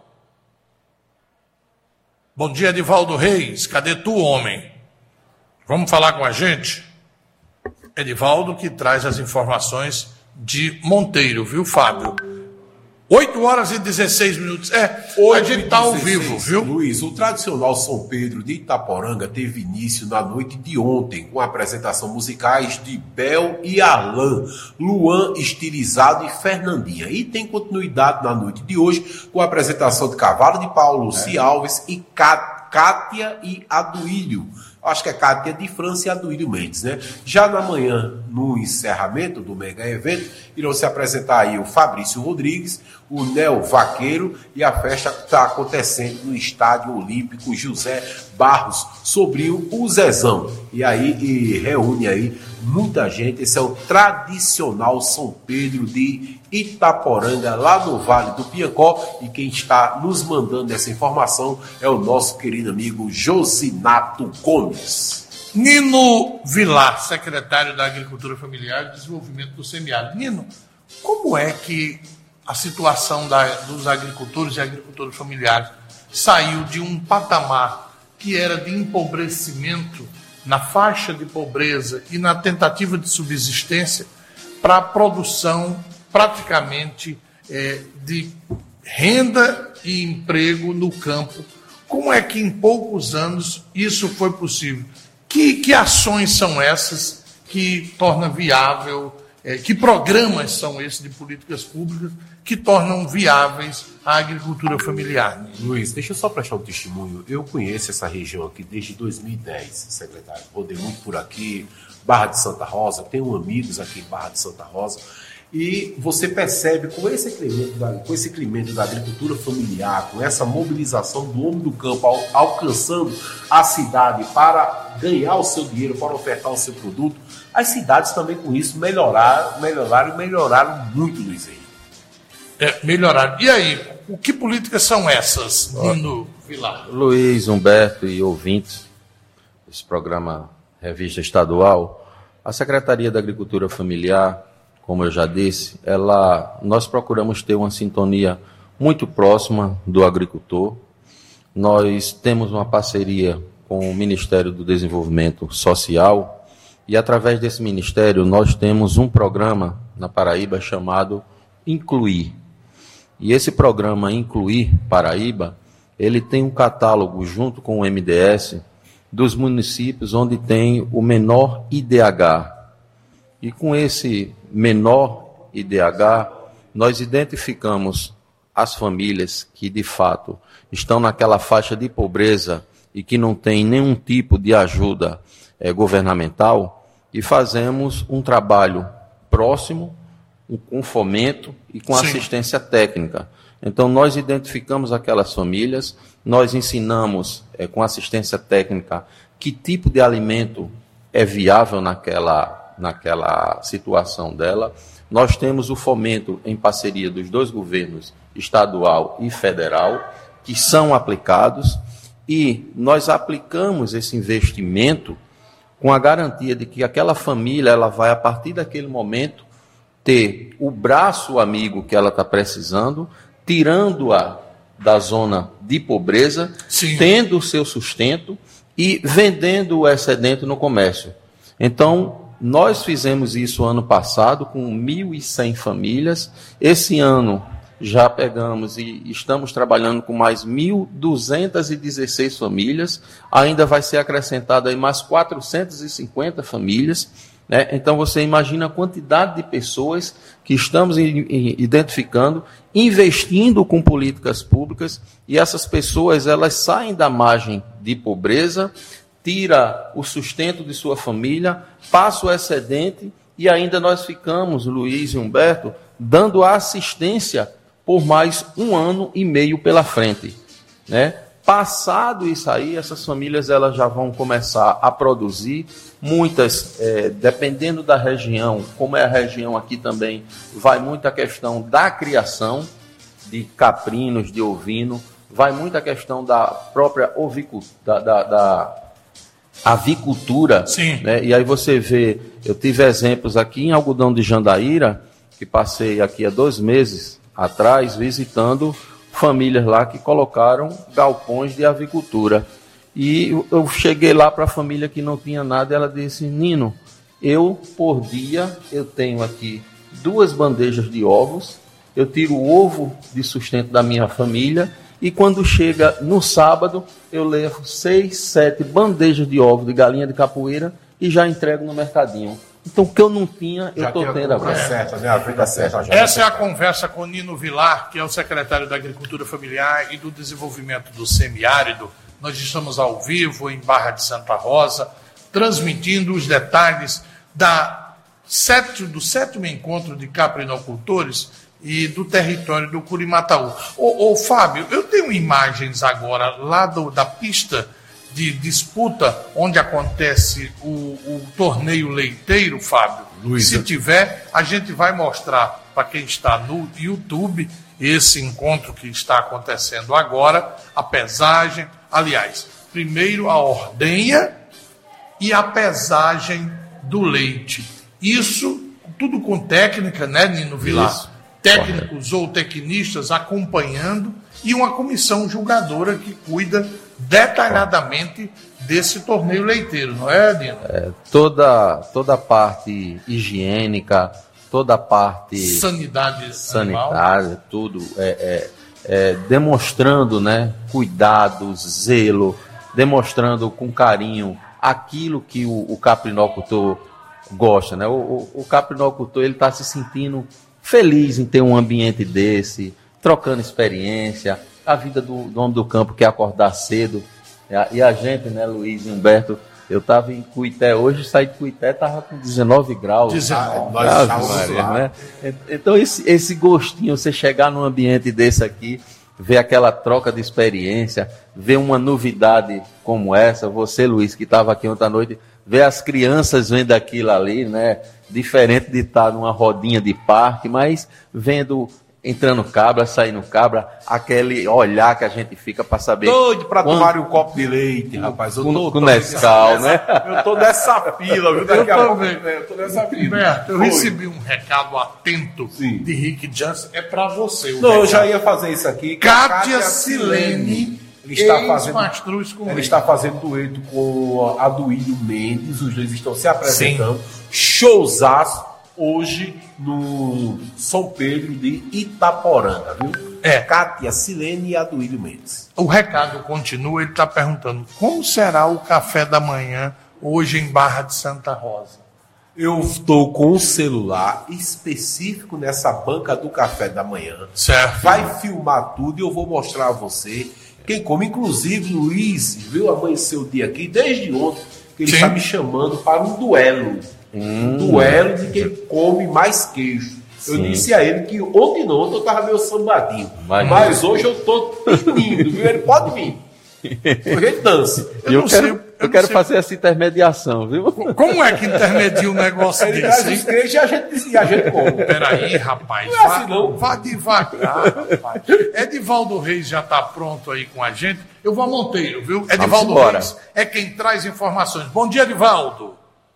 Bom dia, Edivaldo Reis. Cadê tu, homem? Vamos falar com a gente? Edivaldo que traz as informações de Monteiro, viu, Fábio? oito horas e dezesseis minutos. É, a gente está ao vivo, viu? Luiz, o tradicional São Pedro de Itaporanga teve início na noite de ontem, com a apresentação musicais de Bel e Arlan, Luan Estilizado e Fernandinha. E tem continuidade na noite de hoje, com a apresentação de Cavalo de Pau, Luci é. Alves e Cátia e Aduílio. Acho que é Cátia de França e Aduílio Mendes, né? Já na manhã, no encerramento do mega evento, irão se apresentar aí o Fabrício Rodrigues, o Nel Vaqueiro, e a festa está acontecendo no Estádio Olímpico José Barros, sobrinho o Zezão. E aí e reúne aí muita gente. Esse é o tradicional São Pedro de Itaporanga, lá no Vale do Piancó, e quem está nos mandando essa informação é o nosso querido amigo Josinato Gomes. Nino Vilar, secretário da Agricultura Familiar e Desenvolvimento do Semiárido. Nino, como é que a situação da, dos agricultores e agricultores familiares saiu de um patamar que era de empobrecimento, na faixa de pobreza e na tentativa de subsistência, para a produção praticamente é, de renda e emprego no campo? Como é que em poucos anos isso foi possível? Que, que ações são essas que tornam viável, é, que programas são esses de políticas públicas que tornam viáveis a agricultura familiar? Luiz, deixa eu só prestar um testemunho. Eu conheço essa região aqui desde dois mil e dez, secretário. Rodei muito por aqui, Barra de Santa Rosa, tenho amigos aqui em Barra de Santa Rosa. E você percebe com esse incremento da, com esse incremento da agricultura familiar, com essa mobilização do homem do campo al, alcançando a cidade para ganhar o seu dinheiro, para ofertar o seu produto, as cidades também com isso melhoraram, melhoraram e melhoraram muito, Luiz Henrique. É, melhoraram. E aí, o que políticas são essas, Nino Vilar? Luiz, Humberto e ouvintes desse programa Revista Estadual, a Secretaria da Agricultura Familiar, como eu já disse, ela, nós procuramos ter uma sintonia muito próxima do agricultor. Nós temos uma parceria com o Ministério do Desenvolvimento Social e, através desse ministério, nós temos um programa na Paraíba chamado Incluir. E esse programa Incluir Paraíba, ele tem um catálogo junto com o M D S dos municípios onde tem o menor I D H. E com esse menor I D H, nós identificamos as famílias que, de fato, estão naquela faixa de pobreza e que não tem nenhum tipo de ajuda é, governamental, e fazemos um trabalho próximo, com fomento e com Sim. assistência técnica. Então, nós identificamos aquelas famílias, nós ensinamos é, com assistência técnica que tipo de alimento é viável naquela naquela situação dela. Nós temos o fomento em parceria dos dois governos, estadual e federal, que são aplicados, e nós aplicamos esse investimento com a garantia de que aquela família ela vai, a partir daquele momento, ter o braço amigo que ela está precisando, tirando-a da zona de pobreza, Sim. tendo o seu sustento e vendendo o excedente no comércio. Então, nós fizemos isso ano passado com mil e cem famílias. Esse ano já pegamos e estamos trabalhando com mais mil duzentas e dezesseis famílias. Ainda vai ser acrescentado aí mais quatrocentas e cinquenta famílias. né? Então você imagina a quantidade de pessoas que estamos identificando, investindo com políticas públicas, e essas pessoas elas saem da margem de pobreza, tira o sustento de sua família, passa o excedente, e ainda nós ficamos, Luiz e Humberto, dando assistência por mais um ano e meio pela frente, né? Passado isso aí, essas famílias elas já vão começar a produzir, muitas, é, dependendo da região, como é a região aqui também, vai muito a questão da criação de caprinos, de ovino, vai muito a questão da própria ovicultura, da, da, da avicultura. Sim. Né? E aí você vê, eu tive exemplos aqui em Algodão de Jandaíra, que passei aqui há dois meses atrás, visitando famílias lá que colocaram galpões de avicultura. E eu cheguei lá para a família que não tinha nada, e ela disse: Nino, eu por dia eu tenho aqui duas bandejas de ovos, eu tiro o ovo de sustento da minha família, e quando chega no sábado eu levo seis, sete bandejas de ovo de galinha de capoeira e já entrego no mercadinho. Então, o que eu não tinha, eu estou tendo agora. Certa, né? A vida certa. Essa é a conversa com Nino Vilar, que é o secretário da Agricultura Familiar e do Desenvolvimento do Semiárido. Nós estamos ao vivo em Barra de Santa Rosa, transmitindo os detalhes da sétimo, do sétimo encontro de caprinocultores e do território do Curimataú. Ô, ô Fábio, eu tenho imagens agora lá do, da pista de disputa onde acontece o, o torneio leiteiro, Fábio. Luísa. Se tiver, a gente vai mostrar para quem está no YouTube esse encontro que está acontecendo agora, a pesagem, aliás, primeiro a ordenha e a pesagem do leite. Isso tudo com técnica, né, Nino Vilar? Isso. Técnicos ou tecnistas acompanhando e uma comissão julgadora que cuida detalhadamente desse torneio leiteiro, não é, Nino? É, toda, toda a parte higiênica, toda a parte sanidade sanitária, animal. Tudo é, é, é, demonstrando, né, cuidado, zelo, demonstrando com carinho aquilo que o, o caprinocultor gosta, né? O, o, o caprinocultor ele está se sentindo feliz em ter um ambiente desse, trocando experiência. A vida do, do homem do campo quer acordar cedo. E a, e a gente, né, Luiz e Humberto, eu estava em Cuité hoje, saí de Cuité, estava com dezenove graus. dezenove. Nós ah, estávamos Maria, lá. né? Então, esse, esse gostinho, você chegar num ambiente desse aqui, ver aquela troca de experiência, ver uma novidade como essa, você, Luiz, que estava aqui ontem à noite, ver as crianças vendo aquilo ali, né? Diferente de estar numa rodinha de parque, mas vendo, entrando cabra, saindo cabra, aquele olhar que a gente fica para saber. Doido para quando... tomar um copo de leite, rapaz. Eu com, tô, com tô Nescau, nessa, né? Eu tô nessa fila, viu? Daqui Eu a pouco, também. eu tô nessa fila. Humberto, eu Oi. recebi um recado atento Sim. de Rick Jansen. É para você. O Não, eu recado. já ia fazer isso aqui. Cátia Silene, Ele está fazendo, ex-mastruz com ele ele. está fazendo dueto com a Duílio Mendes. Os dois estão se apresentando. Showzaço hoje no São Pedro de Itaporanga, viu? É. Cátia Silene e a Duílio Mendes. O recado continua, ele está perguntando como será o café da manhã hoje em Barra de Santa Rosa. Eu estou com um celular específico nessa banca do café da manhã. Certo. Vai filmar tudo e eu vou mostrar a você quem come. Inclusive, Luiz, viu, amanheceu o dia aqui, desde ontem, que ele Sim. está me chamando para um duelo. Um duelo de quem come mais queijo. Eu Sim. disse a ele que ontem não, ontem eu estava meio sambadinho. Mas- Mas hoje eu estou pedindo, viu? Ele pode vir. Hoje dance. Eu Eu, não quero, sei, eu eu não quero sei. fazer essa intermediação, viu? Como é que intermedia um negócio Ele traz desse, os hein? queijos e a gente, e a gente come. Peraí, rapaz. Não é Vá, assim, não. vá devagar, rapaz. Edivaldo Reis já está pronto aí com a gente. Eu vou a Monteiro, viu? Edivaldo embora. Reis é quem traz informações. Bom dia, Edivaldo.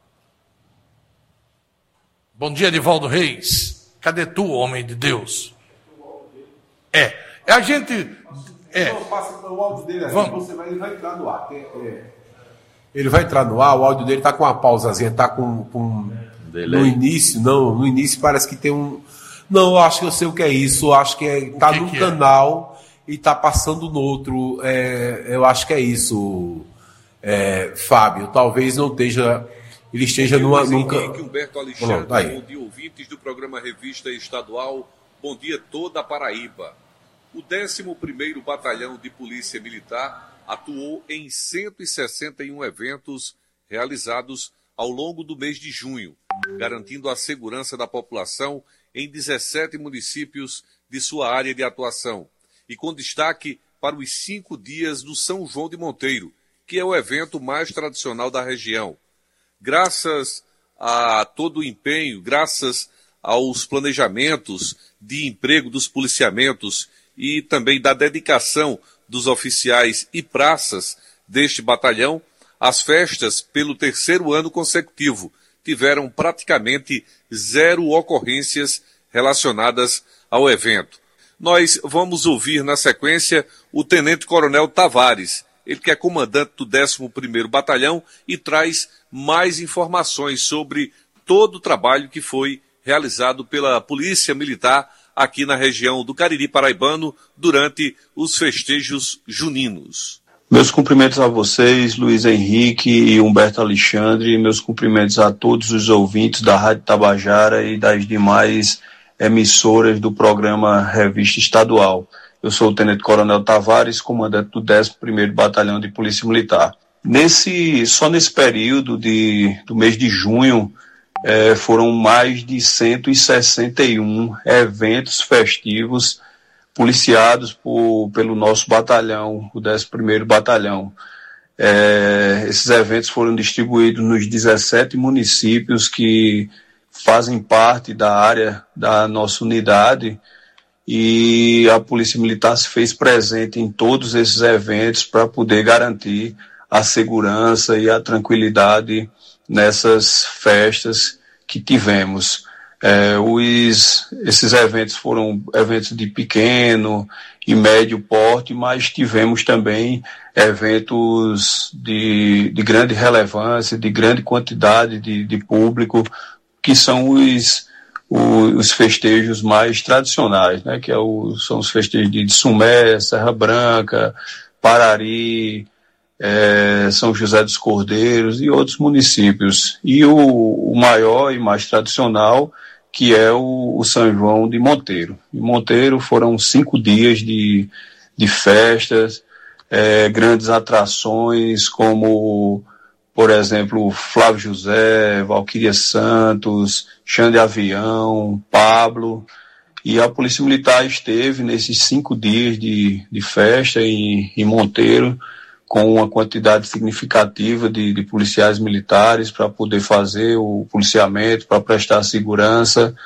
Bom dia, Edivaldo Reis. Cadê tu, homem de Deus? É, a gente... É, Não, passa o áudio dele aqui, Vamos. você vai, ele vai entrar no ar. É, é. Ele vai entrar no ar, o áudio dele tá com uma pausazinha, tá com, com Delay. no início, não, no início parece que tem um, não, eu acho que eu sei o que é isso, eu acho que é, tá que num que é? canal e tá passando no outro, é, eu acho que é isso, é, Fábio, talvez não esteja ele esteja numa, Luiz nunca... Henrique, Humberto Alexandre, Bom, tá aí. bom dia, ouvintes do programa Revista Estadual, bom dia toda a Paraíba. O décimo primeiro Batalhão de Polícia Militar atuou em cento e sessenta e um eventos realizados ao longo do mês de junho, garantindo a segurança da população em dezessete municípios de sua área de atuação, e com destaque para os cinco dias do São João de Monteiro, que é o evento mais tradicional da região. Graças a todo o empenho, graças aos planejamentos de emprego dos policiamentos e também da dedicação dos oficiais e praças deste batalhão, as festas, pelo terceiro ano consecutivo, tiveram praticamente zero ocorrências relacionadas ao evento. Nós vamos ouvir na sequência o Tenente Coronel Tavares, ele que é comandante do décimo primeiro Batalhão e traz mais informações sobre todo o trabalho que foi realizado pela Polícia Militar aqui na região do Cariri Paraibano durante os festejos juninos. Meus cumprimentos a vocês, Luiz Henrique e Humberto Alexandre, meus cumprimentos a todos os ouvintes da Rádio Tabajara e das demais emissoras do programa Revista Estadual. Eu sou o Tenente Coronel Tavares, comandante do décimo primeiro Batalhão de Polícia Militar. Nesse, só nesse período de, do mês de junho, eh, foram mais de cento e sessenta e um eventos festivos policiados por, pelo nosso batalhão, o décimo primeiro Batalhão. É, esses eventos foram distribuídos nos dezessete municípios que fazem parte da área da nossa unidade, e a Polícia Militar se fez presente em todos esses eventos para poder garantir a segurança e a tranquilidade nessas festas que tivemos. É, os, esses eventos foram eventos de pequeno e médio porte, mas tivemos também eventos de, de grande relevância, de grande quantidade de, de público, que são os, os, os festejos mais tradicionais, né, que é o, são os festejos de Sumé, Serra Branca, Parari, é, São José dos Cordeiros e outros municípios. E o, o maior e mais tradicional, que é o, o São João de Monteiro. Em Monteiro foram cinco dias de, de festas, é, grandes atrações como, por exemplo, Flávio José, Valquíria Santos, Xande Avião, Pablo. E a Polícia Militar esteve nesses cinco dias de, de festa em, em Monteiro, com uma quantidade significativa de, de policiais militares para poder fazer o policiamento, para prestar segurança,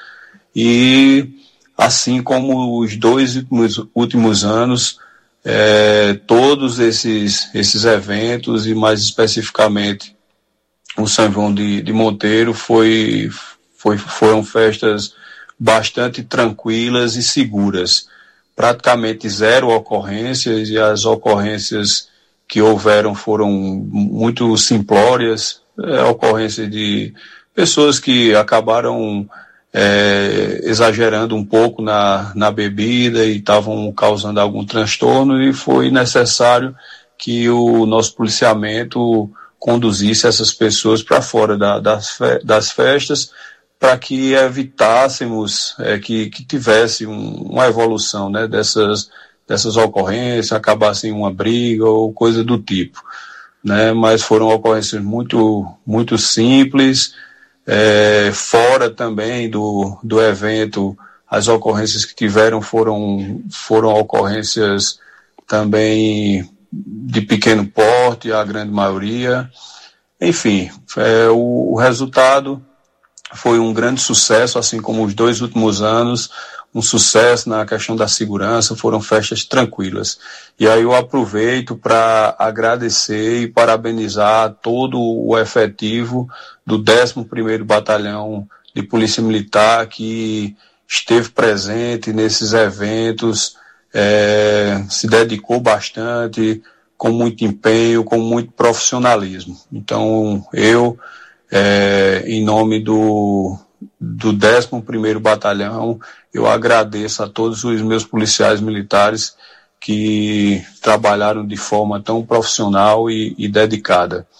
e assim como os dois últimos, últimos anos, é, todos esses, esses eventos, e mais especificamente o São João de, de Monteiro, foi, foi, foram festas bastante tranquilas e seguras, praticamente zero ocorrências, e as ocorrências que houveram foram muito simplórias, é, ocorrência de pessoas que acabaram é, exagerando um pouco na, na bebida e estavam causando algum transtorno, e foi necessário que o nosso policiamento conduzisse essas pessoas para fora da, das, fe, das festas, para que evitássemos é, que, que tivesse um, uma evolução, né, dessas dessas ocorrências, acabassem uma briga ou coisa do tipo, né? Mas foram ocorrências muito, muito simples, é, fora também do, do evento, as ocorrências que tiveram foram, foram ocorrências também de pequeno porte, a grande maioria. Enfim, é, o, o resultado foi um grande sucesso, assim como os dois últimos anos, um sucesso na questão da segurança, foram festas tranquilas. E aí eu aproveito para agradecer e parabenizar todo o efetivo do décimo primeiro Batalhão de Polícia Militar, que esteve presente nesses eventos, é, se dedicou bastante, com muito empenho, com muito profissionalismo. Então eu, é, em nome do do décimo primeiro Batalhão, eu agradeço a todos os meus policiais militares que trabalharam de forma tão profissional e, e dedicada.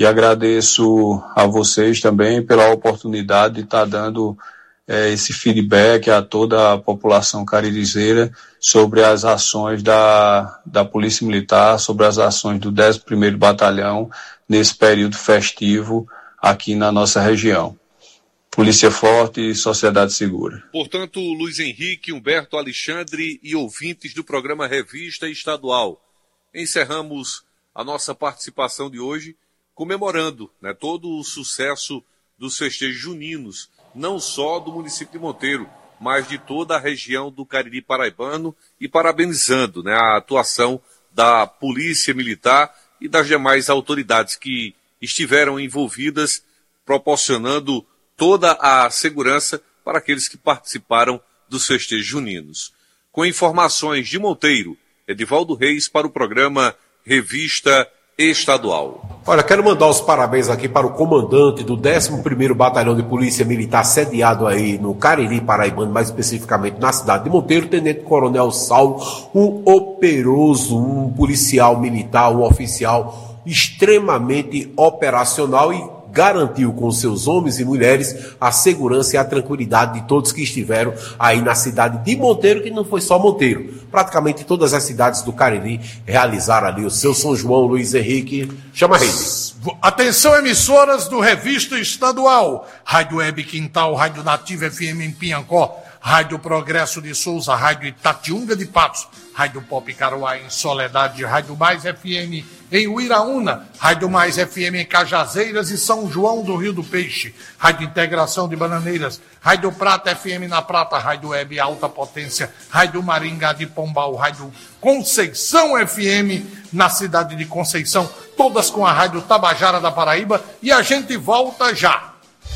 e agradeço a vocês também pela oportunidade de estar dando é, esse feedback a toda a população caririzeira sobre as ações da, da Polícia Militar, sobre as ações do décimo primeiro Batalhão nesse período festivo aqui na nossa região. Polícia forte e sociedade segura. Portanto, Luiz Henrique, Humberto, Alexandre e ouvintes do programa Revista Estadual, encerramos a nossa participação de hoje comemorando, né, todo o sucesso dos festejos juninos, não só do município de Monteiro, mas de toda a região do Cariri paraibano, e parabenizando, né, a atuação da Polícia Militar e das demais autoridades que estiveram envolvidas, proporcionando toda a segurança para aqueles que participaram dos festejos juninos. Com informações de Monteiro, Edivaldo Reis para o programa Revista Estadual. Olha, quero mandar os parabéns aqui para o comandante do décimo primeiro Batalhão de Polícia Militar, sediado aí no Cariri paraibano, mais especificamente na cidade de Monteiro, Tenente Coronel Saulo, um operoso, um policial militar, um oficial extremamente operacional e garantiu com seus homens e mulheres a segurança e a tranquilidade de todos que estiveram aí na cidade de Monteiro, que não foi só Monteiro. Praticamente todas as cidades do Cariri realizaram ali o seu São João. Luiz Henrique, chama a rede. Atenção, emissoras do Revista Estadual. Rádio Web Quintal, Rádio Nativa F M em Piancó, Rádio Progresso de Souza, Rádio Itatiunga de Patos, Rádio Pop Caruá em Soledade, Rádio Mais F M em Uiraúna, Rádio Mais F M em Cajazeiras e São João do Rio do Peixe, Rádio Integração de Bananeiras, Rádio Prata F M na Prata, Rádio Web Alta Potência, Rádio Maringá de Pombal, Rádio Conceição F M na cidade de Conceição, todas com a Rádio Tabajara da Paraíba, e a gente volta já.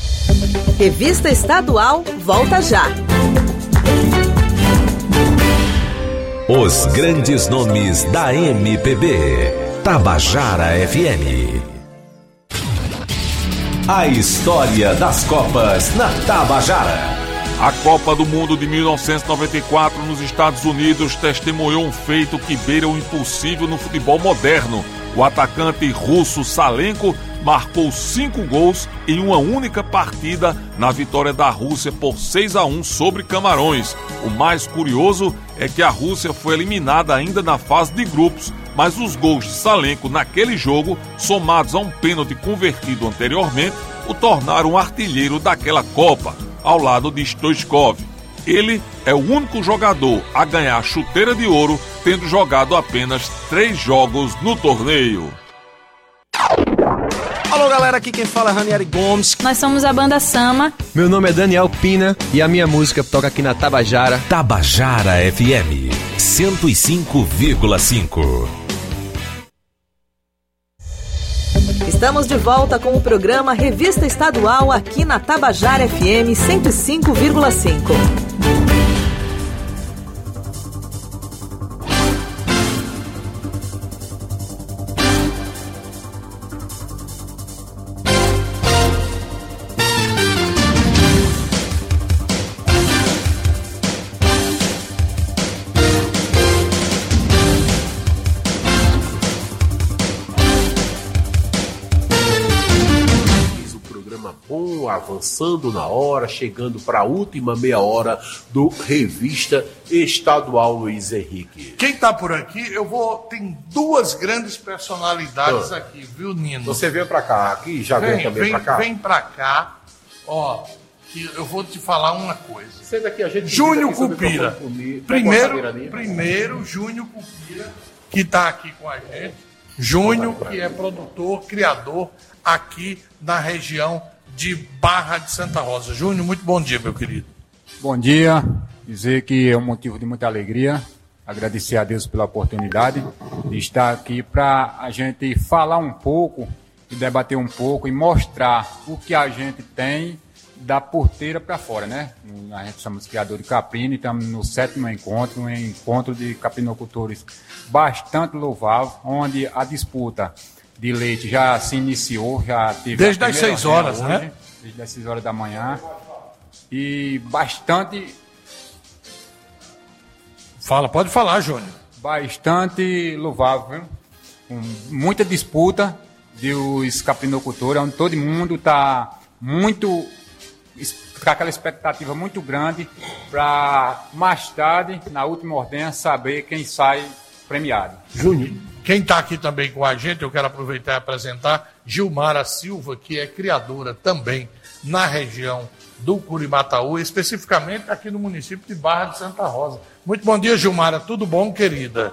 Revista Estadual volta já. Os grandes nomes da M P B. Tabajara F M. A história das Copas na Tabajara. A Copa do Mundo de mil novecentos e noventa e quatro nos Estados Unidos testemunhou um feito que beira o impossível no futebol moderno. O atacante russo Salenko marcou cinco gols em uma única partida na vitória da Rússia por seis a um sobre Camarões. O mais curioso é que a Rússia foi eliminada ainda na fase de grupos, mas os gols de Salenko naquele jogo, somados a um pênalti convertido anteriormente, o tornaram um artilheiro daquela Copa, ao lado de Stoichkov. Ele é o único jogador a ganhar a chuteira de ouro, tendo jogado apenas três jogos no torneio. Alô galera, aqui quem fala é Ranieri Gomes. Nós somos a banda Sama. Meu nome é Daniel Pina e a minha música toca aqui na Tabajara. Tabajara F M cento e cinco vírgula cinco. Estamos de volta com o programa Revista Estadual aqui na Tabajara F M cento e cinco vírgula cinco. Avançando na hora, chegando para a última meia hora do Revista Estadual. Luiz Henrique. Quem está por aqui, eu vou. Tem duas grandes personalidades ah. aqui, viu, Nino? Você veio para cá, aqui já vem, veio também para cá. Vem para cá, ó. Que eu vou te falar uma coisa. Você daqui a gente. Júnior Cupira. Primeiro, primeiro Júnior Cupira, que está aqui com a gente. Júnior, que é produtor, criador aqui na região de Barra de Santa Rosa. Júnior, muito bom dia, meu querido. Bom dia, dizer que é um motivo de muita alegria, agradecer a Deus pela oportunidade de estar aqui para a gente falar um pouco e debater um pouco e mostrar o que a gente tem da porteira para fora, né? A gente somos criador de caprino e estamos no sétimo encontro, um encontro de caprinocultores bastante louvável, onde a disputa de leite já se iniciou, já teve... Desde as seis horas, hoje, né? Desde as seis horas da manhã. E bastante... Fala, pode falar, Júnior. Bastante louvável, com muita disputa dos caprinocultores, onde todo mundo está muito, com aquela expectativa muito grande para mais tarde, na última ordenha, saber quem sai premiado. Júnior. Quem está aqui também com a gente, eu quero aproveitar e apresentar Gilmara Silva, que é criadora também na região do Curimataú, especificamente aqui no município de Barra de Santa Rosa. Muito bom dia, Gilmara. Tudo bom, querida?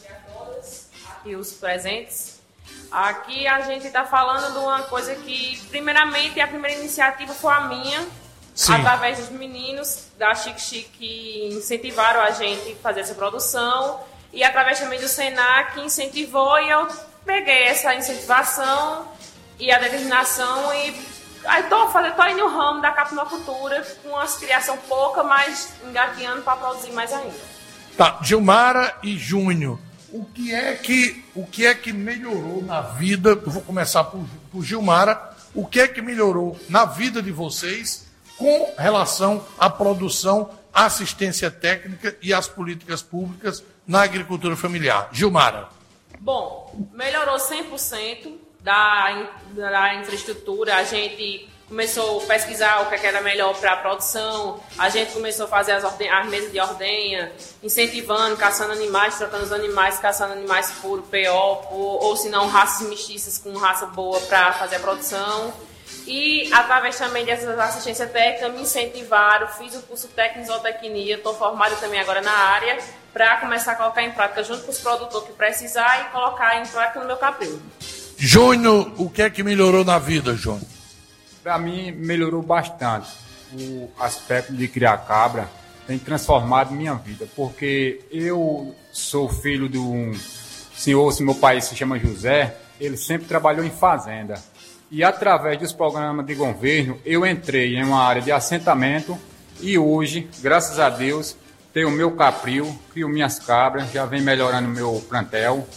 E os presentes. Aqui a gente está falando de uma coisa que, primeiramente, a primeira iniciativa foi a minha, Sim. através dos meninos da Chique Chique que incentivaram a gente a fazer essa produção. E através também do Senac, que incentivou, e eu peguei essa incentivação e a determinação e aí tô, fazendo, tô aí no ramo da capinocultura com uma criação pouca, mas engateando para produzir mais ainda. Tá, Gilmara e Júnior, o que é que, o que é que melhorou na vida, eu vou começar por, por Gilmara, o que é que melhorou na vida de vocês com relação à produção, assistência técnica e às políticas públicas na agricultura familiar? Gilmara. Bom, melhorou cem por cento da, da infraestrutura. A gente começou a pesquisar o que era melhor para a produção, a gente começou a fazer as, orden- as mesas de ordenha, incentivando, caçando animais, trocando os animais, caçando animais puros, P O, ou, ou se não, raças mestiças com raça boa para fazer a produção. E, através também dessa assistência técnica, me incentivaram, fiz o curso técnico em zootecnia, estou formada também agora na área, para começar a colocar em prática junto com os produtores que precisar e colocar em prática no meu caprino. Júnior, o que é que melhorou na vida, Júnior? Para mim, melhorou bastante. O aspecto de criar cabra tem transformado minha vida, porque eu sou filho de um senhor, se meu pai se chama José, ele sempre trabalhou em fazenda. E através dos programas de governo, eu entrei em uma área de assentamento e hoje, graças a Deus, tenho o meu capril, crio minhas cabras, já vem melhorando o meu plantel,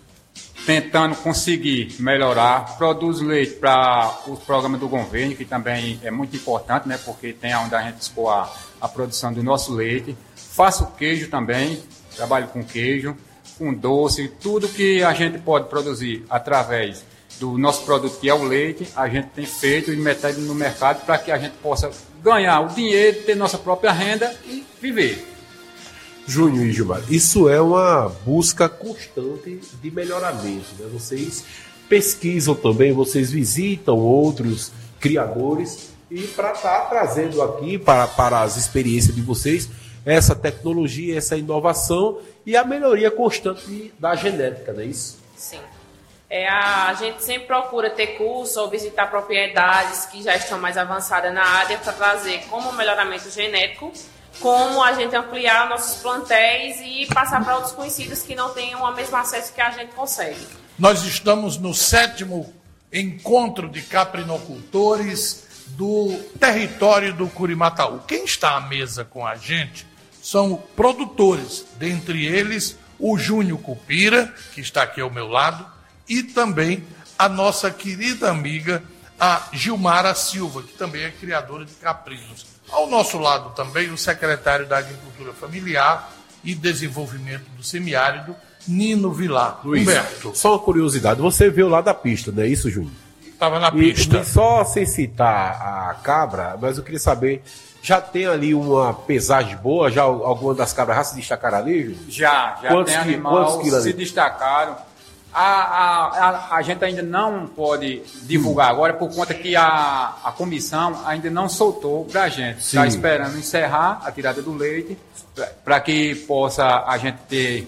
tentando conseguir melhorar, produzo leite para os programas do governo, que também é muito importante, né, porque tem onde a gente escoar a produção do nosso leite. Faço queijo também, trabalho com queijo, com doce, tudo que a gente pode produzir através do nosso produto, que é o leite, a gente tem feito e metade no mercado para que a gente possa ganhar o dinheiro, ter nossa própria renda e viver. Júnior e Gilmar, isso é uma busca constante de melhoramento, né? Vocês pesquisam também, vocês visitam outros criadores e para estar tá trazendo aqui para, para as experiências de vocês essa tecnologia, essa inovação e a melhoria constante da genética, não é isso? Sim. É, a, a gente sempre procura ter curso ou visitar propriedades que já estão mais avançadas na área para trazer como melhoramento genético, como a gente ampliar nossos plantéis e passar para outros conhecidos que não tenham o mesmo acesso que a gente consegue. Nós estamos no sétimo encontro de caprinocultores do território do Curimataú. Quem está à mesa com a gente são produtores, dentre eles o Júnior Cupira, que está aqui ao meu lado, e também a nossa querida amiga, a Gilmara Silva, que também é criadora de caprinos. Ao nosso lado também o secretário da Agricultura Familiar e Desenvolvimento do Semiárido, Nino Vilar. Luiz, Humberto. Só uma curiosidade, você veio lá da pista, não é isso, Júnior? Estava na pista. E, e só sem citar a cabra, mas eu queria saber, já tem ali uma pesagem boa, já alguma das cabras já se destacaram ali, Júnior? Já, já quantos tem que, animal, quilos se destacaram. A, a, a, a gente ainda não pode divulgar agora por conta que a, a comissão ainda não soltou para a gente. Está esperando encerrar a tirada do leite para que possa a gente ter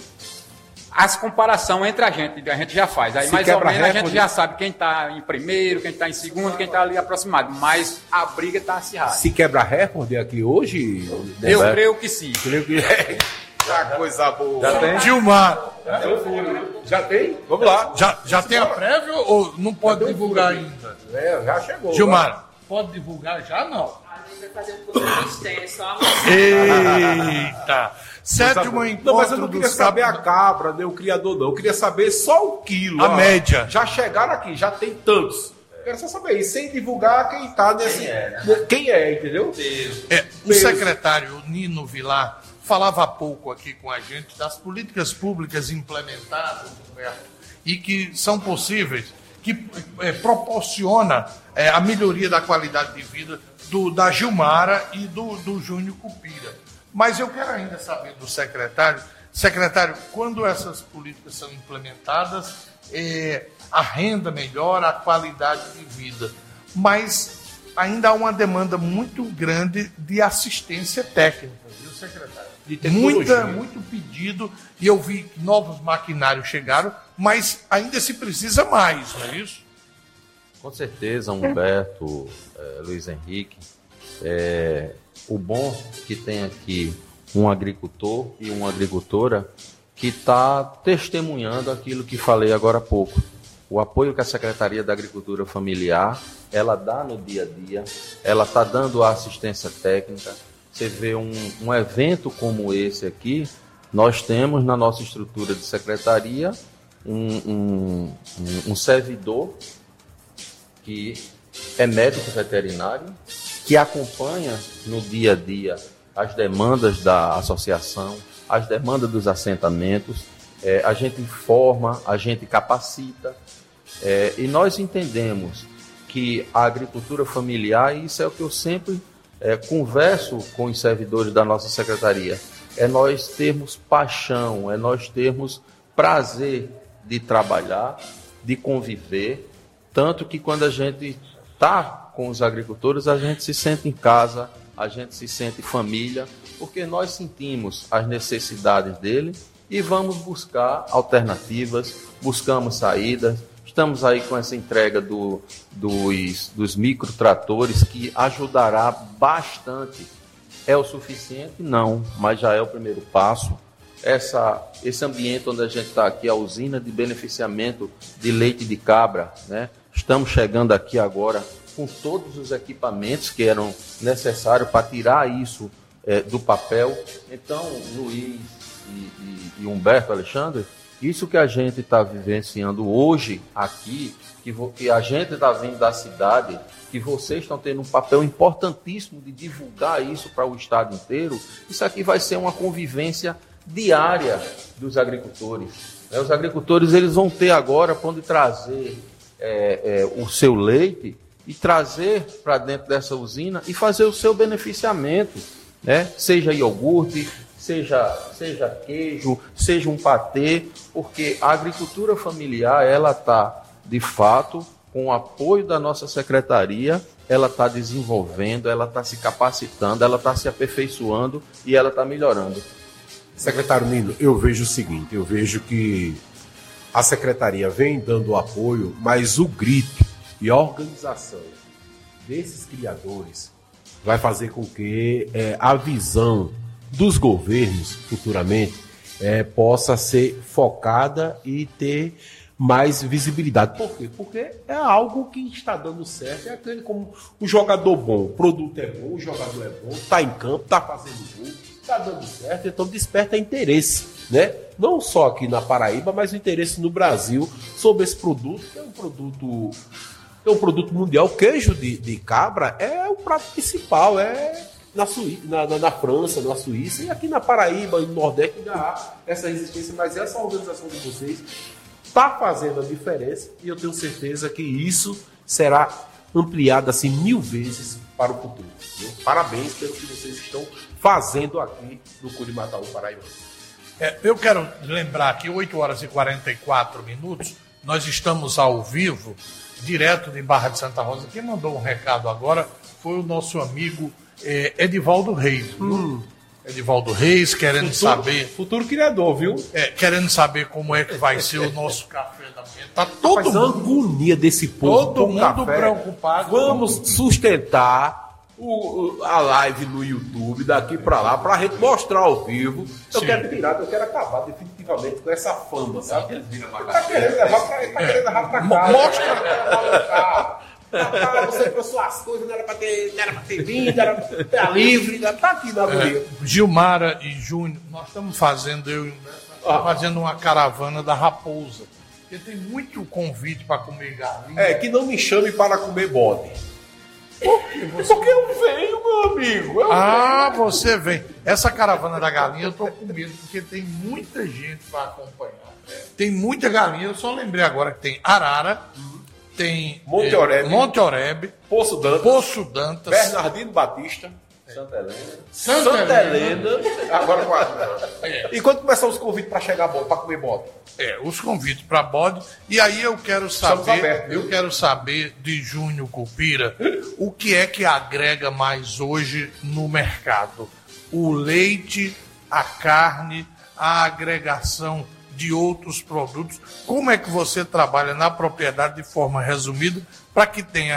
as comparações entre a gente. A gente já faz. Aí se mais ou menos recorde, a gente já sabe quem está em primeiro, quem está em segundo, quem está ali aproximado. Mas a briga está acirrada. Se quebra recorde aqui hoje? Eu né? creio que sim. Creio que já coisa boa. Já tem? Gilmar. Já tem? Vamos lá. Já, já tem a prévia ou não pode divulgar ainda? É, já chegou. Gilmar, vai. Pode divulgar já? Não. A gente vai fazer um curso de mistério, só Eita! Sétimo encontro. Não, mas eu não queria saber a cabra, nem o criador, não. Eu queria saber só o quilo. A ó. média. Já chegaram aqui, já tem tantos. Eu quero só saber isso, sem divulgar quem tá nesse. Quem é, né? Quem é, entendeu? É, o secretário Nino Vilar falava há pouco aqui com a gente das políticas públicas implementadas, Humberto, e que são possíveis, que é, proporciona é, a melhoria da qualidade de vida do, da Gilmara e do, do Júnior Cupira. Mas eu quero ainda saber do secretário, secretário, quando essas políticas são implementadas, é, a renda melhora, a qualidade de vida, mas ainda há uma demanda muito grande de assistência técnica, viu, secretário? De Muita, muito pedido, e eu vi que novos maquinários chegaram, mas ainda se precisa mais, não é isso? Com certeza, Humberto, é, Luiz Henrique, é, o bom que tem aqui um agricultor e uma agricultora que está testemunhando aquilo que falei agora há pouco. O apoio que a Secretaria da Agricultura Familiar, ela dá no dia a dia, ela está dando a assistência técnica. Você vê um, um evento como esse aqui, nós temos na nossa estrutura de secretaria um, um, um, um servidor que é médico veterinário, que acompanha no dia a dia as demandas da associação, as demandas dos assentamentos, é, a gente informa, a gente capacita, é, e nós entendemos que a agricultura familiar, e isso é o que eu sempre é, converso com os servidores da nossa secretaria, é nós termos paixão, é nós termos prazer de trabalhar, de conviver, tanto que quando a gente está com os agricultores, a gente se sente em casa, a gente se sente família, porque nós sentimos as necessidades dele e vamos buscar alternativas, buscamos saídas. Estamos aí com essa entrega do, dos, dos microtratores, que ajudará bastante. É o suficiente? Não, mas já é o primeiro passo. Essa, esse ambiente onde a gente está aqui, a usina de beneficiamento de leite de cabra, né? Estamos chegando aqui agora com todos os equipamentos que eram necessários para tirar isso é, do papel. Então, Luiz e, e, e Humberto, Alexandre, isso que a gente está vivenciando hoje aqui, que, vo, que a gente está vindo da cidade, que vocês estão tendo um papel importantíssimo de divulgar isso para o estado inteiro, isso aqui vai ser uma convivência diária dos agricultores. Né? Os agricultores eles vão ter agora para onde trazer é, é, o seu leite e trazer para dentro dessa usina e fazer o seu beneficiamento, né? Seja iogurte, seja, seja queijo, seja um patê, porque a agricultura familiar, ela está, de fato, com o apoio da nossa secretaria, ela está desenvolvendo, ela está se capacitando, ela está se aperfeiçoando e ela está melhorando. Secretário Nino, eu vejo o seguinte, eu vejo que a secretaria vem dando apoio, mas o grito e a organização desses criadores vai fazer com que é, a visão dos governos futuramente é, possa ser focada e ter mais visibilidade. Por quê? Porque é algo que está dando certo, é aquele como o jogador bom, o produto é bom, o jogador é bom, está em campo, está fazendo gol, está dando certo, então desperta interesse, né? Não só aqui na Paraíba, mas o interesse no Brasil sobre esse produto, que é um produto, é um produto mundial. O queijo de, de cabra é o prato principal, é na, Suí- na, na, na França, na Suíça, e aqui na Paraíba e no Nordeste ainda há essa resistência, mas essa organização de vocês está fazendo a diferença e eu tenho certeza que isso será ampliado assim mil vezes para o futuro. Viu? Parabéns pelo que vocês estão fazendo aqui no Curimataú, Paraíba. É, eu quero lembrar que oito horas e quarenta e quatro minutos, nós estamos ao vivo, direto de Barra de Santa Rosa. Quem mandou um recado agora foi o nosso amigo é, Edivaldo Reis. Hum. Edivaldo Reis, querendo futuro, saber... Futuro criador, viu? É, querendo saber como é que vai ser o nosso café da manhã. Tá todo Mas mundo... a agonia desse povo. Todo mundo café. preocupado. Vamos sustentar o, a live no YouTube daqui para lá, para a gente mostrar ao vivo. Eu Sim. quero tirar, eu quero acabar definitivamente com essa fama, sabe? Tá querendo levar para tá querendo levar para cá. Mostra! Rapaz, você trouxe as coisas, não era para ter, não era para ter vindo, era para ter livre, tá aqui na agonia. É, Gilmara e Júnior, nós estamos fazendo, eu e o Humberto, ah. fazendo uma caravana da Raposa. Porque tem muito convite para comer galinha. É, que não me chame para comer bode. Porque, você... Porque eu venho, meu amigo. Eu ah, venho. Você vem. Essa caravana da galinha eu tô com medo, porque tem muita gente para acompanhar. Tem muita galinha, eu só lembrei agora que tem arara, tem Monte eh, Oreb, Monte Oreb, Poço Dantas, Poço Dantas, Bernardino Batista, Santa Helena. Santa, Santa Helena. Helena. Agora quase. É. E quando começar os convites para chegar bode, para comer bode? É, os convites para bode. E aí eu quero Estamos saber, abertos, viu? eu quero saber de Júnior Cupira o que é que agrega mais hoje no mercado. O leite, a carne, a agregação de outros produtos. Como é que você trabalha na propriedade de forma resumida para que tenha